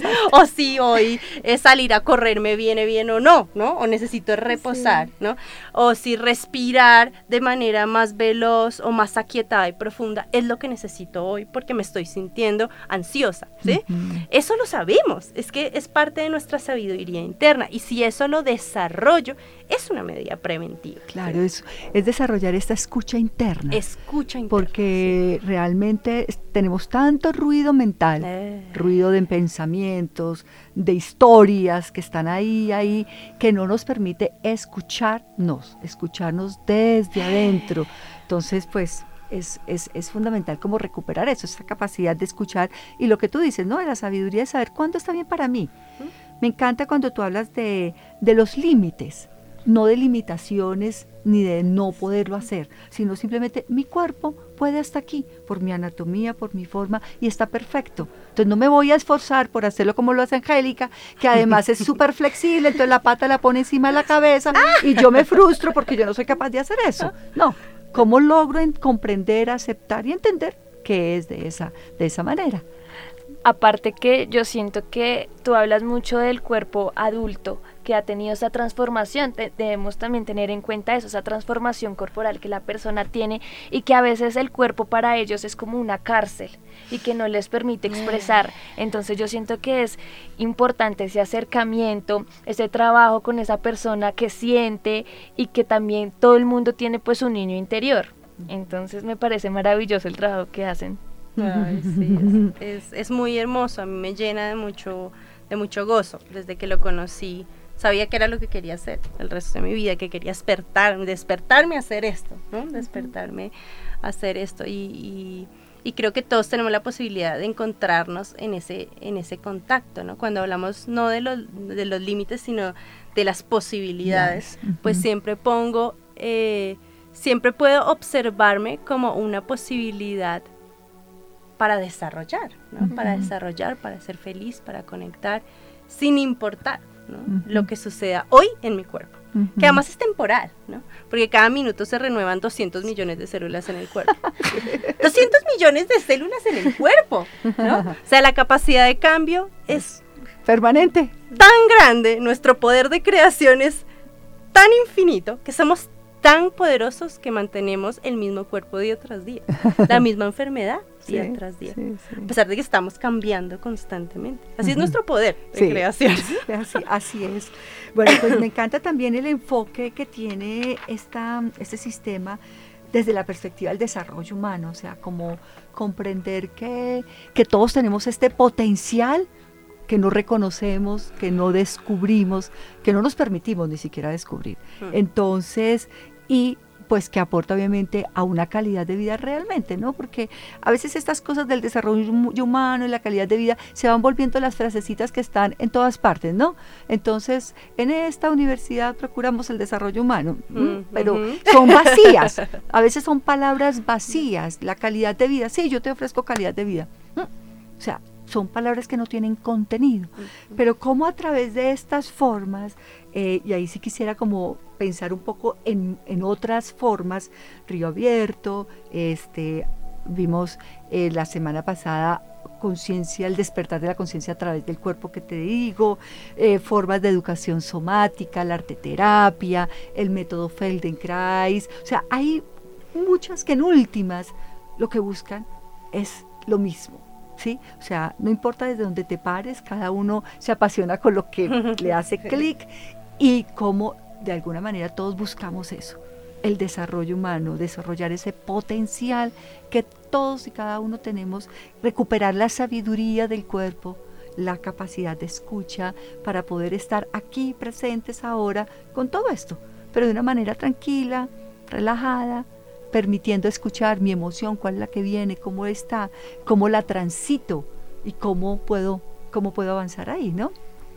o si hoy salir a correr me viene bien o no, ¿no? O necesito reposar, ¿no? O si respirar de manera más veloz o más aquietada y profunda es lo que necesito hoy porque me estoy sintiendo ansiosa, ¿sí? Eso lo sabemos, es que es parte de nuestra sabiduría interna, y si eso lo desarrollo, es una medida preventiva. Claro, ¿sí? es desarrollar esta escucha interna. Porque realmente tenemos tanto ruido mental, ruido de pensamientos, de historias que están ahí, que no nos permite escucharnos desde adentro. Entonces, pues, es fundamental como recuperar eso, esa capacidad de escuchar, y lo que tú dices, ¿no? De la sabiduría de saber cuándo está bien para mí. Me encanta cuando tú hablas de los límites, no de limitaciones ni de no poderlo hacer, sino simplemente mi cuerpo puede hasta aquí, por mi anatomía, por mi forma, y está perfecto. Entonces no me voy a esforzar por hacerlo como lo hace Angélica, que además es súper flexible, entonces la pata la pone encima de la cabeza y yo me frustro porque yo no soy capaz de hacer eso. No, ¿cómo logro comprender, aceptar y entender que es de esa manera? Aparte que yo siento que tú hablas mucho del cuerpo adulto que ha tenido esa transformación, debemos también tener en cuenta eso, esa transformación corporal que la persona tiene, y que a veces el cuerpo para ellos es como una cárcel y que no les permite expresar. Entonces yo siento que es importante ese acercamiento, ese trabajo con esa persona que siente, y que también todo el mundo tiene pues un niño interior. Entonces me parece maravilloso el trabajo que hacen. Ay, sí, es muy hermoso, a mí me llena de mucho gozo. Desde que lo conocí sabía que era lo que quería hacer el resto de mi vida, que quería despertarme a hacer esto, ¿no? Despertarme a hacer esto, y creo que todos tenemos la posibilidad de encontrarnos en ese contacto, ¿no? Cuando hablamos no de los límites, sino de las posibilidades, pues siempre puedo observarme como una posibilidad para desarrollar, ¿no? Para desarrollar, para ser feliz, para conectar, sin importar, ¿no? Lo que suceda hoy en mi cuerpo, que además es temporal, ¿no? Porque cada minuto se renuevan 200 millones de células en el cuerpo. 200 millones de células en el cuerpo, ¿no? O sea, la capacidad de cambio es permanente, tan grande, nuestro poder de creación es tan infinito, que somos tan poderosos que mantenemos el mismo cuerpo día tras día, la misma enfermedad día tras día, a pesar de que estamos cambiando constantemente. Así es nuestro poder de creación. Así es. Bueno, pues me encanta también el enfoque que tiene este sistema desde la perspectiva del desarrollo humano, o sea, como comprender que todos tenemos este potencial que no reconocemos, que no descubrimos, que no nos permitimos ni siquiera descubrir. Entonces, y pues que aporta obviamente a una calidad de vida realmente, ¿no? Porque a veces estas cosas del desarrollo humano y la calidad de vida se van volviendo las frasecitas que están en todas partes, ¿no? Entonces, en esta universidad procuramos el desarrollo humano, pero son vacías, a veces son palabras vacías, la calidad de vida, sí, yo te ofrezco calidad de vida, o sea, son palabras que no tienen contenido, pero como a través de estas formas, y ahí sí quisiera como pensar un poco en otras formas, Río Abierto, vimos la semana pasada conciencia, el despertar de la conciencia a través del cuerpo que te digo, formas de educación somática, la arteterapia, el método Feldenkrais, o sea, hay muchas que en últimas lo que buscan es lo mismo. ¿Sí? O sea, no importa desde dónde te pares, cada uno se apasiona con lo que le hace clic y cómo de alguna manera todos buscamos eso, el desarrollo humano, desarrollar ese potencial que todos y cada uno tenemos, recuperar la sabiduría del cuerpo, la capacidad de escucha para poder estar aquí presentes ahora con todo esto, pero de una manera tranquila, relajada, permitiendo escuchar mi emoción, cuál es la que viene, cómo está, cómo la transito y cómo puedo avanzar ahí, ¿no?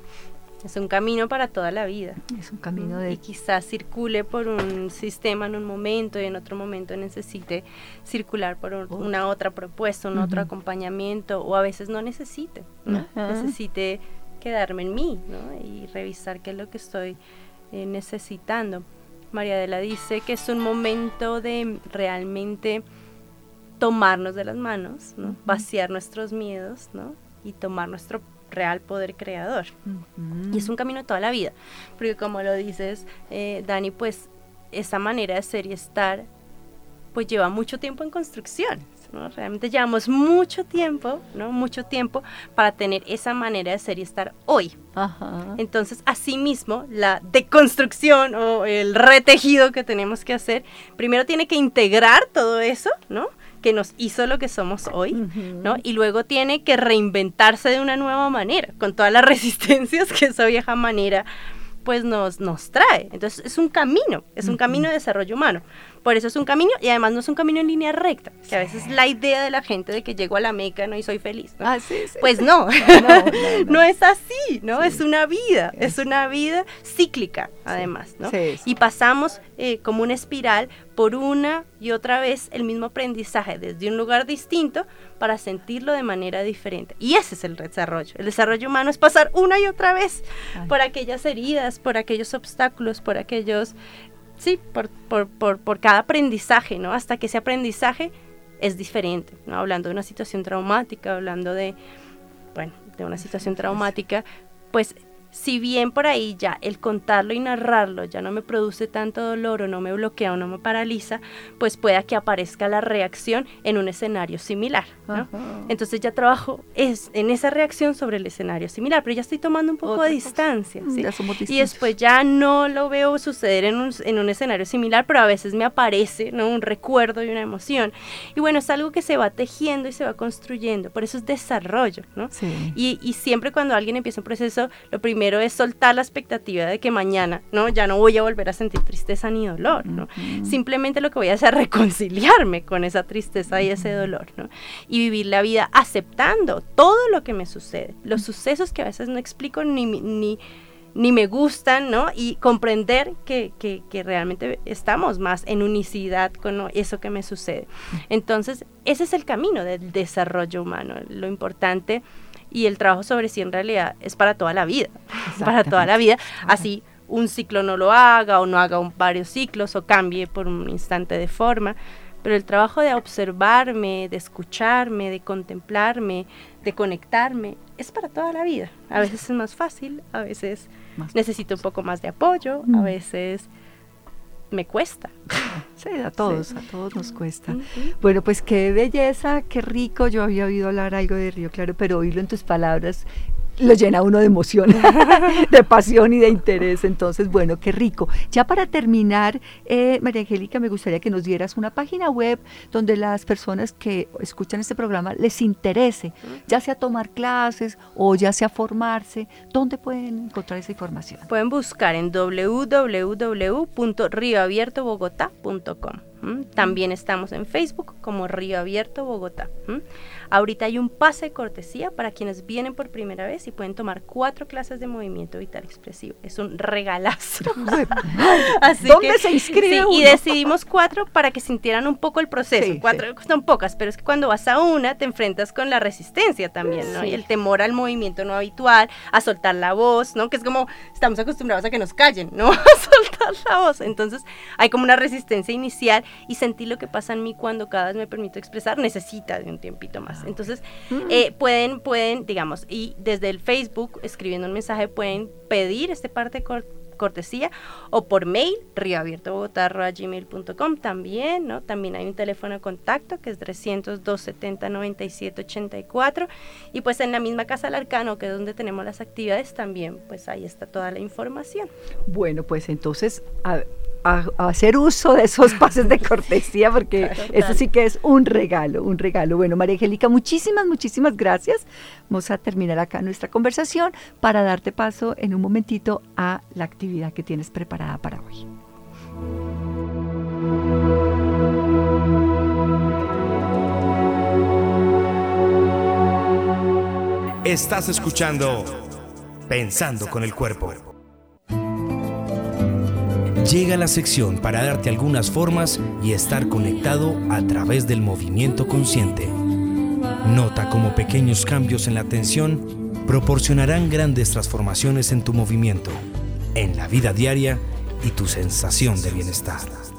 Es un camino para toda la vida. Es un camino de... Y quizás circule por un sistema en un momento y en otro momento necesite circular por una otra propuesta, un otro acompañamiento, o a veces no necesite, ¿no? Necesite quedarme en mí, ¿no? Y revisar qué es lo que estoy necesitando. María Adela dice que es un momento de realmente tomarnos de las manos, ¿no? Vaciar nuestros miedos, ¿no? Y tomar nuestro real poder creador. Y es un camino de toda la vida, porque como lo dices, Dani, pues esa manera de ser y estar pues lleva mucho tiempo en construcción, ¿no? Realmente llevamos mucho tiempo, ¿no? Mucho tiempo para tener esa manera de ser y estar hoy. Entonces, asimismo, la deconstrucción o el retejido que tenemos que hacer, primero tiene que integrar todo eso, ¿no? Que nos hizo lo que somos hoy, ¿no? Y luego tiene que reinventarse de una nueva manera, con todas las resistencias que esa vieja manera pues nos trae. Entonces es un camino de desarrollo humano. Por eso es un camino, y además no es un camino en línea recta, que a veces la idea de la gente de que llego a la Meca, ¿no? Y soy feliz, ¿no? Pues no es así, ¿no? Sí. Es una vida cíclica, además, ¿no? Y pasamos como una espiral por una y otra vez el mismo aprendizaje desde un lugar distinto para sentirlo de manera diferente. Y ese es el desarrollo. El desarrollo humano es pasar una y otra vez por aquellas heridas, por aquellos obstáculos, por aquellos... Sí, por cada aprendizaje, ¿no? Hasta que ese aprendizaje es diferente, ¿no? Hablando de una situación traumática, hablando de una situación traumática, pues si bien por ahí ya el contarlo y narrarlo ya no me produce tanto dolor o no me bloquea o no me paraliza, pues pueda que aparezca la reacción en un escenario similar, ¿no? Entonces ya trabajo en esa reacción sobre el escenario similar, pero ya estoy tomando un poco de distancia, ¿sí? Y después ya no lo veo suceder en un escenario similar, pero a veces me aparece, ¿no? Un recuerdo y una emoción. Y bueno, es algo que se va tejiendo y se va construyendo, por eso es desarrollo, ¿no? Sí. Y siempre cuando alguien empieza un proceso, lo primero es soltar la expectativa de que mañana, ¿no? Ya no voy a volver a sentir tristeza ni dolor, ¿no? Simplemente lo que voy a hacer es reconciliarme con esa tristeza y ese dolor, ¿no? Y vivir la vida aceptando todo lo que me sucede, los sucesos que a veces no explico ni ni me gustan, ¿no? Y comprender que realmente estamos más en unicidad con eso que me sucede. Entonces, ese es el camino del desarrollo humano, lo importante, y el trabajo sobre sí en realidad es para toda la vida, para toda la vida, así un ciclo no lo haga o no haga varios ciclos o cambie por un instante de forma, pero el trabajo de observarme, de escucharme, de contemplarme, de conectarme, es para toda la vida. A veces es más fácil, a veces necesito un poco más de apoyo, a veces me cuesta. Sí, a todos nos cuesta. Bueno, pues qué belleza, qué rico. Yo había oído hablar algo de Río Claro, pero oírlo en tus palabras lo llena uno de emoción, de pasión y de interés. Entonces, bueno, qué rico. Ya para terminar, María Angélica, me gustaría que nos dieras una página web donde las personas que escuchan este programa les interese, ya sea tomar clases o ya sea formarse. ¿Dónde pueden encontrar esa información? Pueden buscar en www.rioabiertobogotá.com. También estamos en Facebook como Río Abierto Bogotá. Ahorita hay un pase de cortesía para quienes vienen por primera vez y pueden tomar 4 clases de movimiento vital expresivo. Es un regalazo. Así ¿Dónde se inscribe uno? Y decidimos 4 para que sintieran un poco el proceso. 4 son pocas, pero es que cuando vas a una te enfrentas con la resistencia también, ¿no? Y el temor al movimiento no habitual, a soltar la voz, ¿no? Que es como estamos acostumbrados a que nos callen, ¿no? A soltar la voz. Entonces hay como una resistencia inicial y sentí lo que pasa en mí cuando cada vez me permito expresar, necesita de un tiempito más. Entonces, pueden, digamos, y desde el Facebook, escribiendo un mensaje, pueden pedir este parte de cortesía, o por mail, rioabiertobogotá@gmail.com también, ¿no? También hay un teléfono de contacto que es 300-270-9784, y pues en la misma Casa del Arcano, que es donde tenemos las actividades, también, pues ahí está toda la información. Bueno, pues entonces a hacer uso de esos pases de cortesía, porque eso sí que es un regalo, un regalo. Bueno, María Angélica, muchísimas gracias. Vamos a terminar acá nuestra conversación para darte paso en un momentito a la actividad que tienes preparada para hoy. Estás escuchando Pensando con el Cuerpo. Llega la sección para darte algunas formas y estar conectado a través del movimiento consciente. Nota cómo pequeños cambios en la atención proporcionarán grandes transformaciones en tu movimiento, en la vida diaria y tu sensación de bienestar.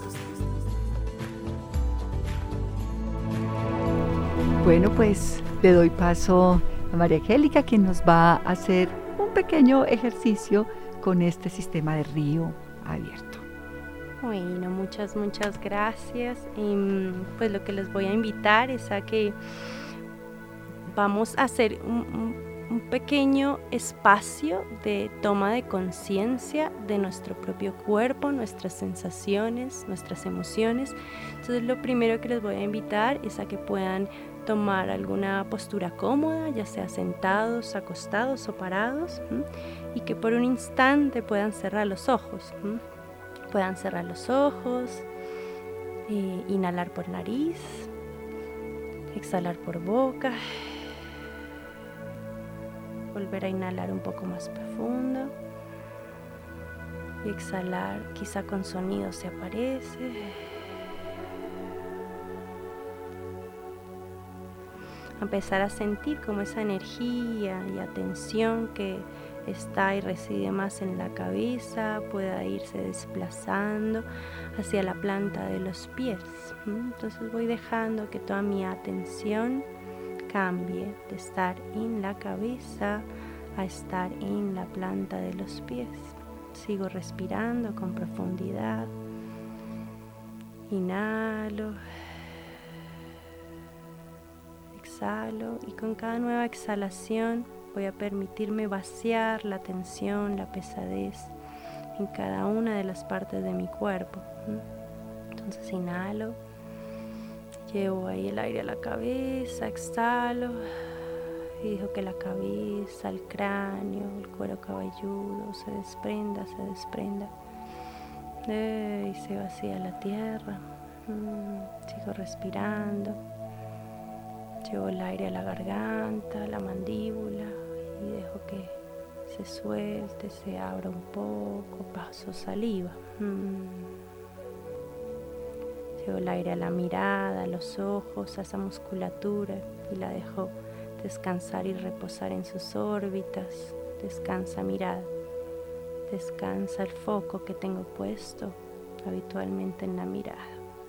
Bueno, pues le doy paso a María Angélica, quien nos va a hacer un pequeño ejercicio con este sistema de río abierto. Bueno, muchas gracias. Pues lo que les voy a invitar es a que vamos a hacer un pequeño espacio de toma de conciencia de nuestro propio cuerpo, nuestras sensaciones, nuestras emociones. Entonces lo primero que les voy a invitar es a que puedan tomar alguna postura cómoda, ya sea sentados, acostados o parados, y que por un instante puedan cerrar los ojos. Puedan cerrar los ojos, inhalar por nariz, exhalar por boca, volver a inhalar un poco más profundo y exhalar quizá con sonido si aparece. Empezar a sentir como esa energía y atención que está y reside más en la cabeza pueda irse desplazando hacia la planta de los pies. Entonces voy dejando que toda mi atención cambie de estar en la cabeza a estar en la planta de los pies. Sigo respirando con profundidad. Inhalo, exhalo, y con cada nueva exhalación voy a permitirme vaciar la tensión, la pesadez en cada una de las partes de mi cuerpo. Entonces inhalo, llevo ahí el aire a la cabeza, exhalo y dejo que la cabeza, el cráneo, el cuero cabelludo se desprenda y se vacía la tierra. Sigo respirando, llevo el aire a la garganta, a la mandíbula, y dejo que se suelte, se abra un poco, paso saliva. Llevo el aire a la mirada, a los ojos, a esa musculatura y la dejo descansar y reposar en sus órbitas. Descansa mirada, descansa el foco que tengo puesto habitualmente en la mirada.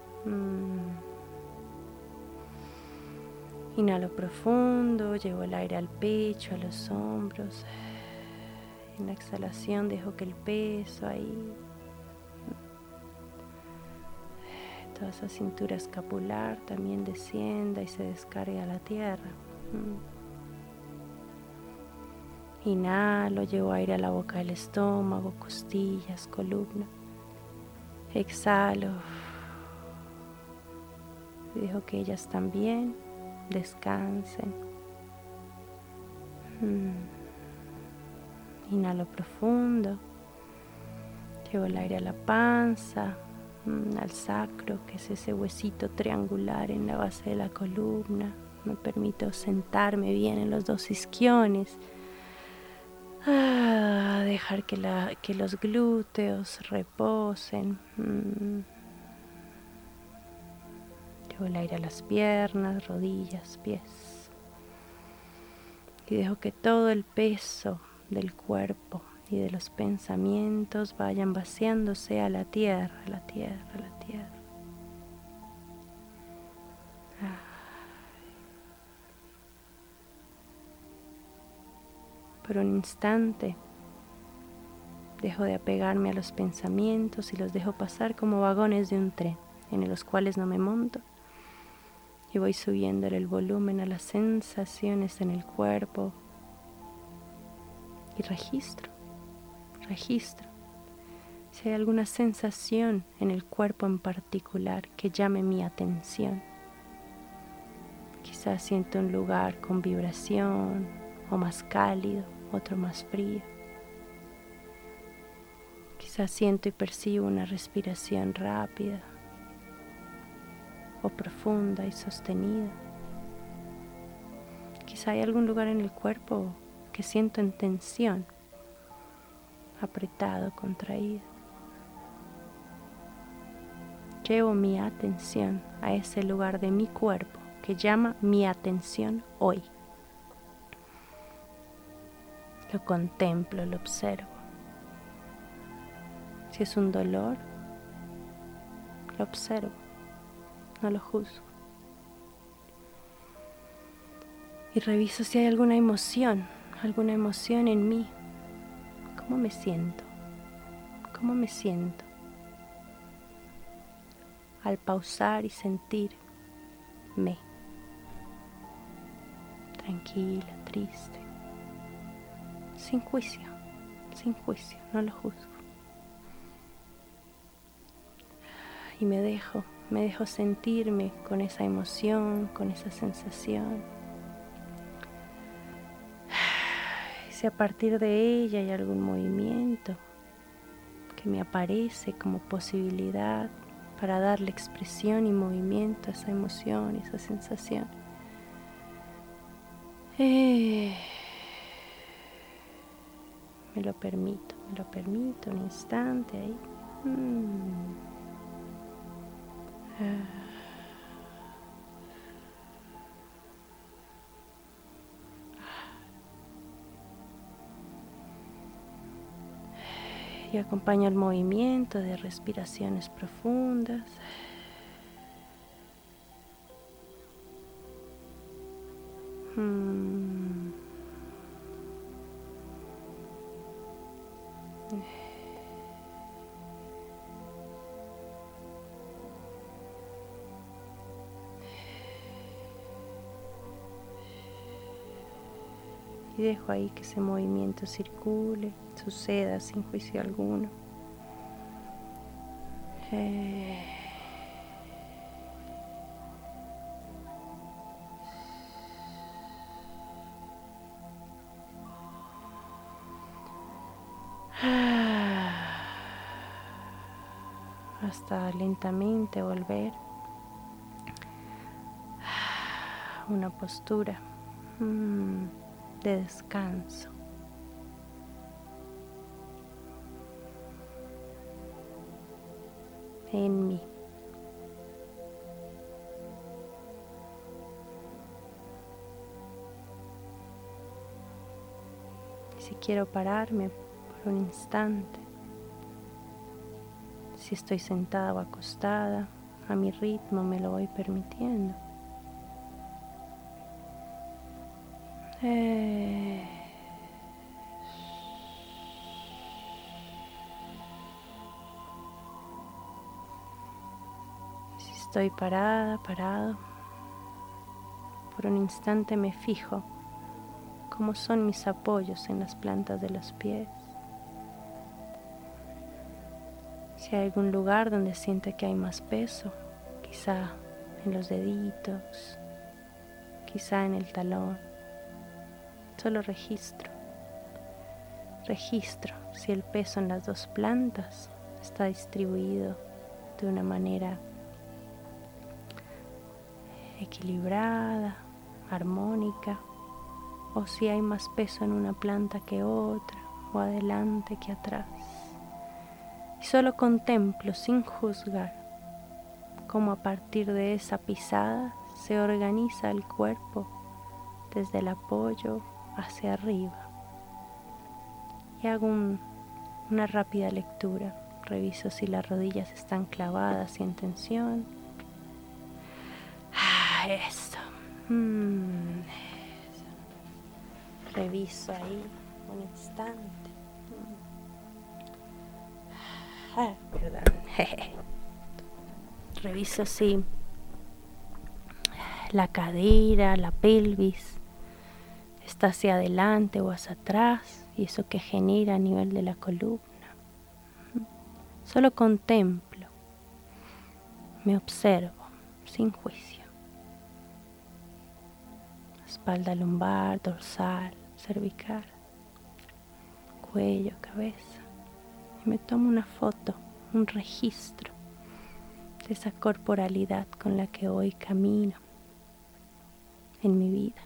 Inhalo profundo, llevo el aire al pecho, a los hombros. En la exhalación dejo que el peso ahí, toda esa cintura escapular también descienda y se descargue a la tierra. Inhalo, llevo aire a la boca del estómago, costillas, columna. Exhalo y dejo que ellas también descansen. Inhalo profundo, llevo el aire a la panza, al sacro, que es ese huesito triangular en la base de la columna. Me permito sentarme bien en los dos isquiones. Dejar que los glúteos reposen. Llevo el aire a las piernas, rodillas, pies. Y dejo que todo el peso del cuerpo y de los pensamientos vayan vaciándose a la tierra, a la tierra, a la tierra. Por un instante dejo de apegarme a los pensamientos y los dejo pasar como vagones de un tren en los cuales no me monto, y voy subiendo el volumen a las sensaciones en el cuerpo y registro si hay alguna sensación en el cuerpo en particular que llame mi atención. Quizás siento un lugar con vibración o más cálido, otro más frío. Quizás siento y percibo una respiración rápida o profunda y sostenida. Quizá hay algún lugar en el cuerpo que siento en tensión, apretado, contraído. Llevo mi atención a ese lugar de mi cuerpo que llama mi atención hoy. Lo contemplo, lo observo. Si es un dolor, lo observo, no lo juzgo. Y reviso si hay alguna emoción en mí. ¿Cómo me siento? ¿Cómo me siento? Al pausar y sentirme tranquila, triste, sin juicio, no lo juzgo. Y me dejo sentirme con esa emoción, con esa sensación. Si a partir de ella hay algún movimiento que me aparece como posibilidad para darle expresión y movimiento a esa emoción, esa sensación. Me lo permito un instante ahí. Y acompaño el movimiento de respiraciones profundas. Y dejo ahí que ese movimiento circule, suceda sin juicio alguno. Hasta lentamente volver a una postura de descanso. en mí. Si quiero pararme por un instante, si estoy sentada o acostada, a mi ritmo me lo voy permitiendo. Si estoy parada, parado, por un instante me fijo cómo son mis apoyos en las plantas de los pies. Si hay algún lugar donde siente que hay más peso, quizá en los deditos, quizá en el talón, solo registro si el peso en las dos plantas está distribuido de una manera equilibrada, armónica, o si hay más peso en una planta que otra, o adelante que atrás. Y solo contemplo sin juzgar cómo a partir de esa pisada se organiza el cuerpo desde el apoyo hacia arriba. Y hago una rápida lectura. Reviso si las rodillas están clavadas y en tensión. Eso. Reviso ahí un instante. Perdón. Reviso si la cadera, la pelvis está hacia adelante o hacia atrás, y eso que genera a nivel de la columna. Solo contemplo, me observo sin juicio. Espalda lumbar, dorsal, cervical, cuello, cabeza. Y me tomo una foto, un registro de esa corporalidad con la que hoy camino en mi vida.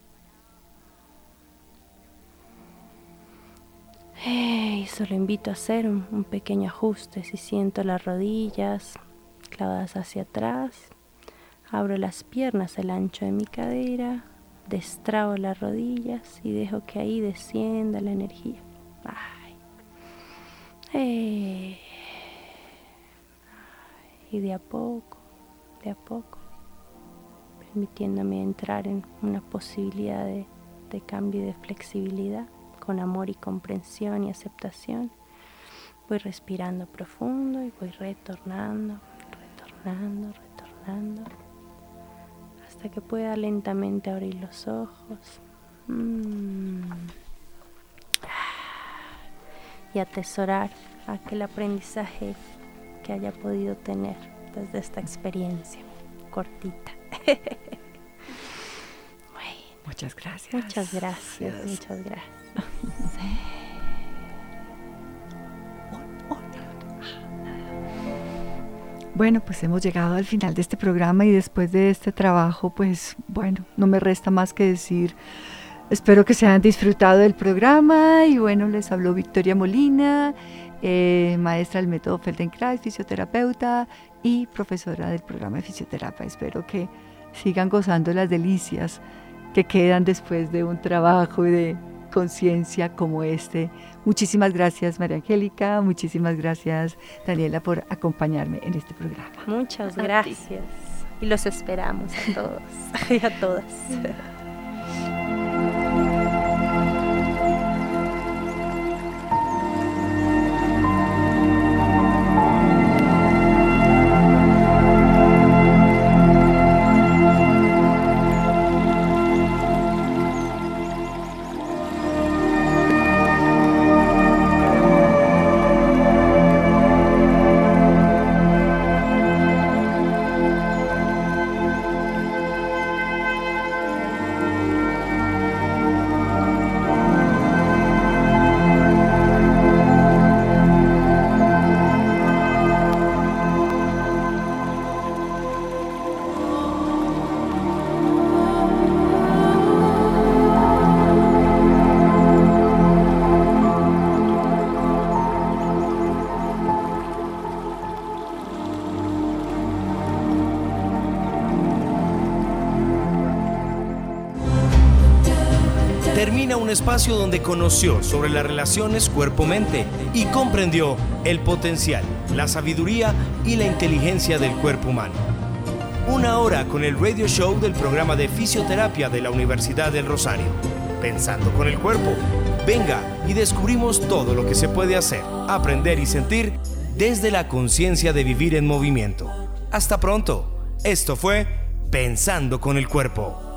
Y solo invito a hacer un pequeño ajuste. Si siento las rodillas clavadas hacia atrás, abro las piernas al ancho de mi cadera, destrabo las rodillas y dejo que ahí descienda la energía. Y de a poco, permitiéndome entrar en una posibilidad de cambio y de flexibilidad, con amor y comprensión y aceptación. Voy respirando profundo y voy retornando, hasta que pueda lentamente abrir los ojos y atesorar aquel aprendizaje que haya podido tener desde esta experiencia cortita. Muchas gracias. Muchas gracias. Bueno, pues hemos llegado al final de este programa y después de este trabajo, pues bueno, no me resta más que decir, espero que se hayan disfrutado del programa y bueno, les habló Victoria Molina, maestra del método Feldenkrais, fisioterapeuta y profesora del programa de fisioterapia. Espero que sigan gozando las delicias que quedan después de un trabajo de conciencia como este. Muchísimas gracias, María Angélica, muchísimas gracias, Daniela, por acompañarme en este programa. Muchas gracias. Y los esperamos a todos y a todas. Camina a un espacio donde conoció sobre las relaciones cuerpo-mente y comprendió el potencial, la sabiduría y la inteligencia del cuerpo humano. Una hora con el radio show del programa de fisioterapia de la Universidad del Rosario. Pensando con el cuerpo. Venga y descubrimos todo lo que se puede hacer, aprender y sentir desde la conciencia de vivir en movimiento. Hasta pronto. Esto fue Pensando con el Cuerpo.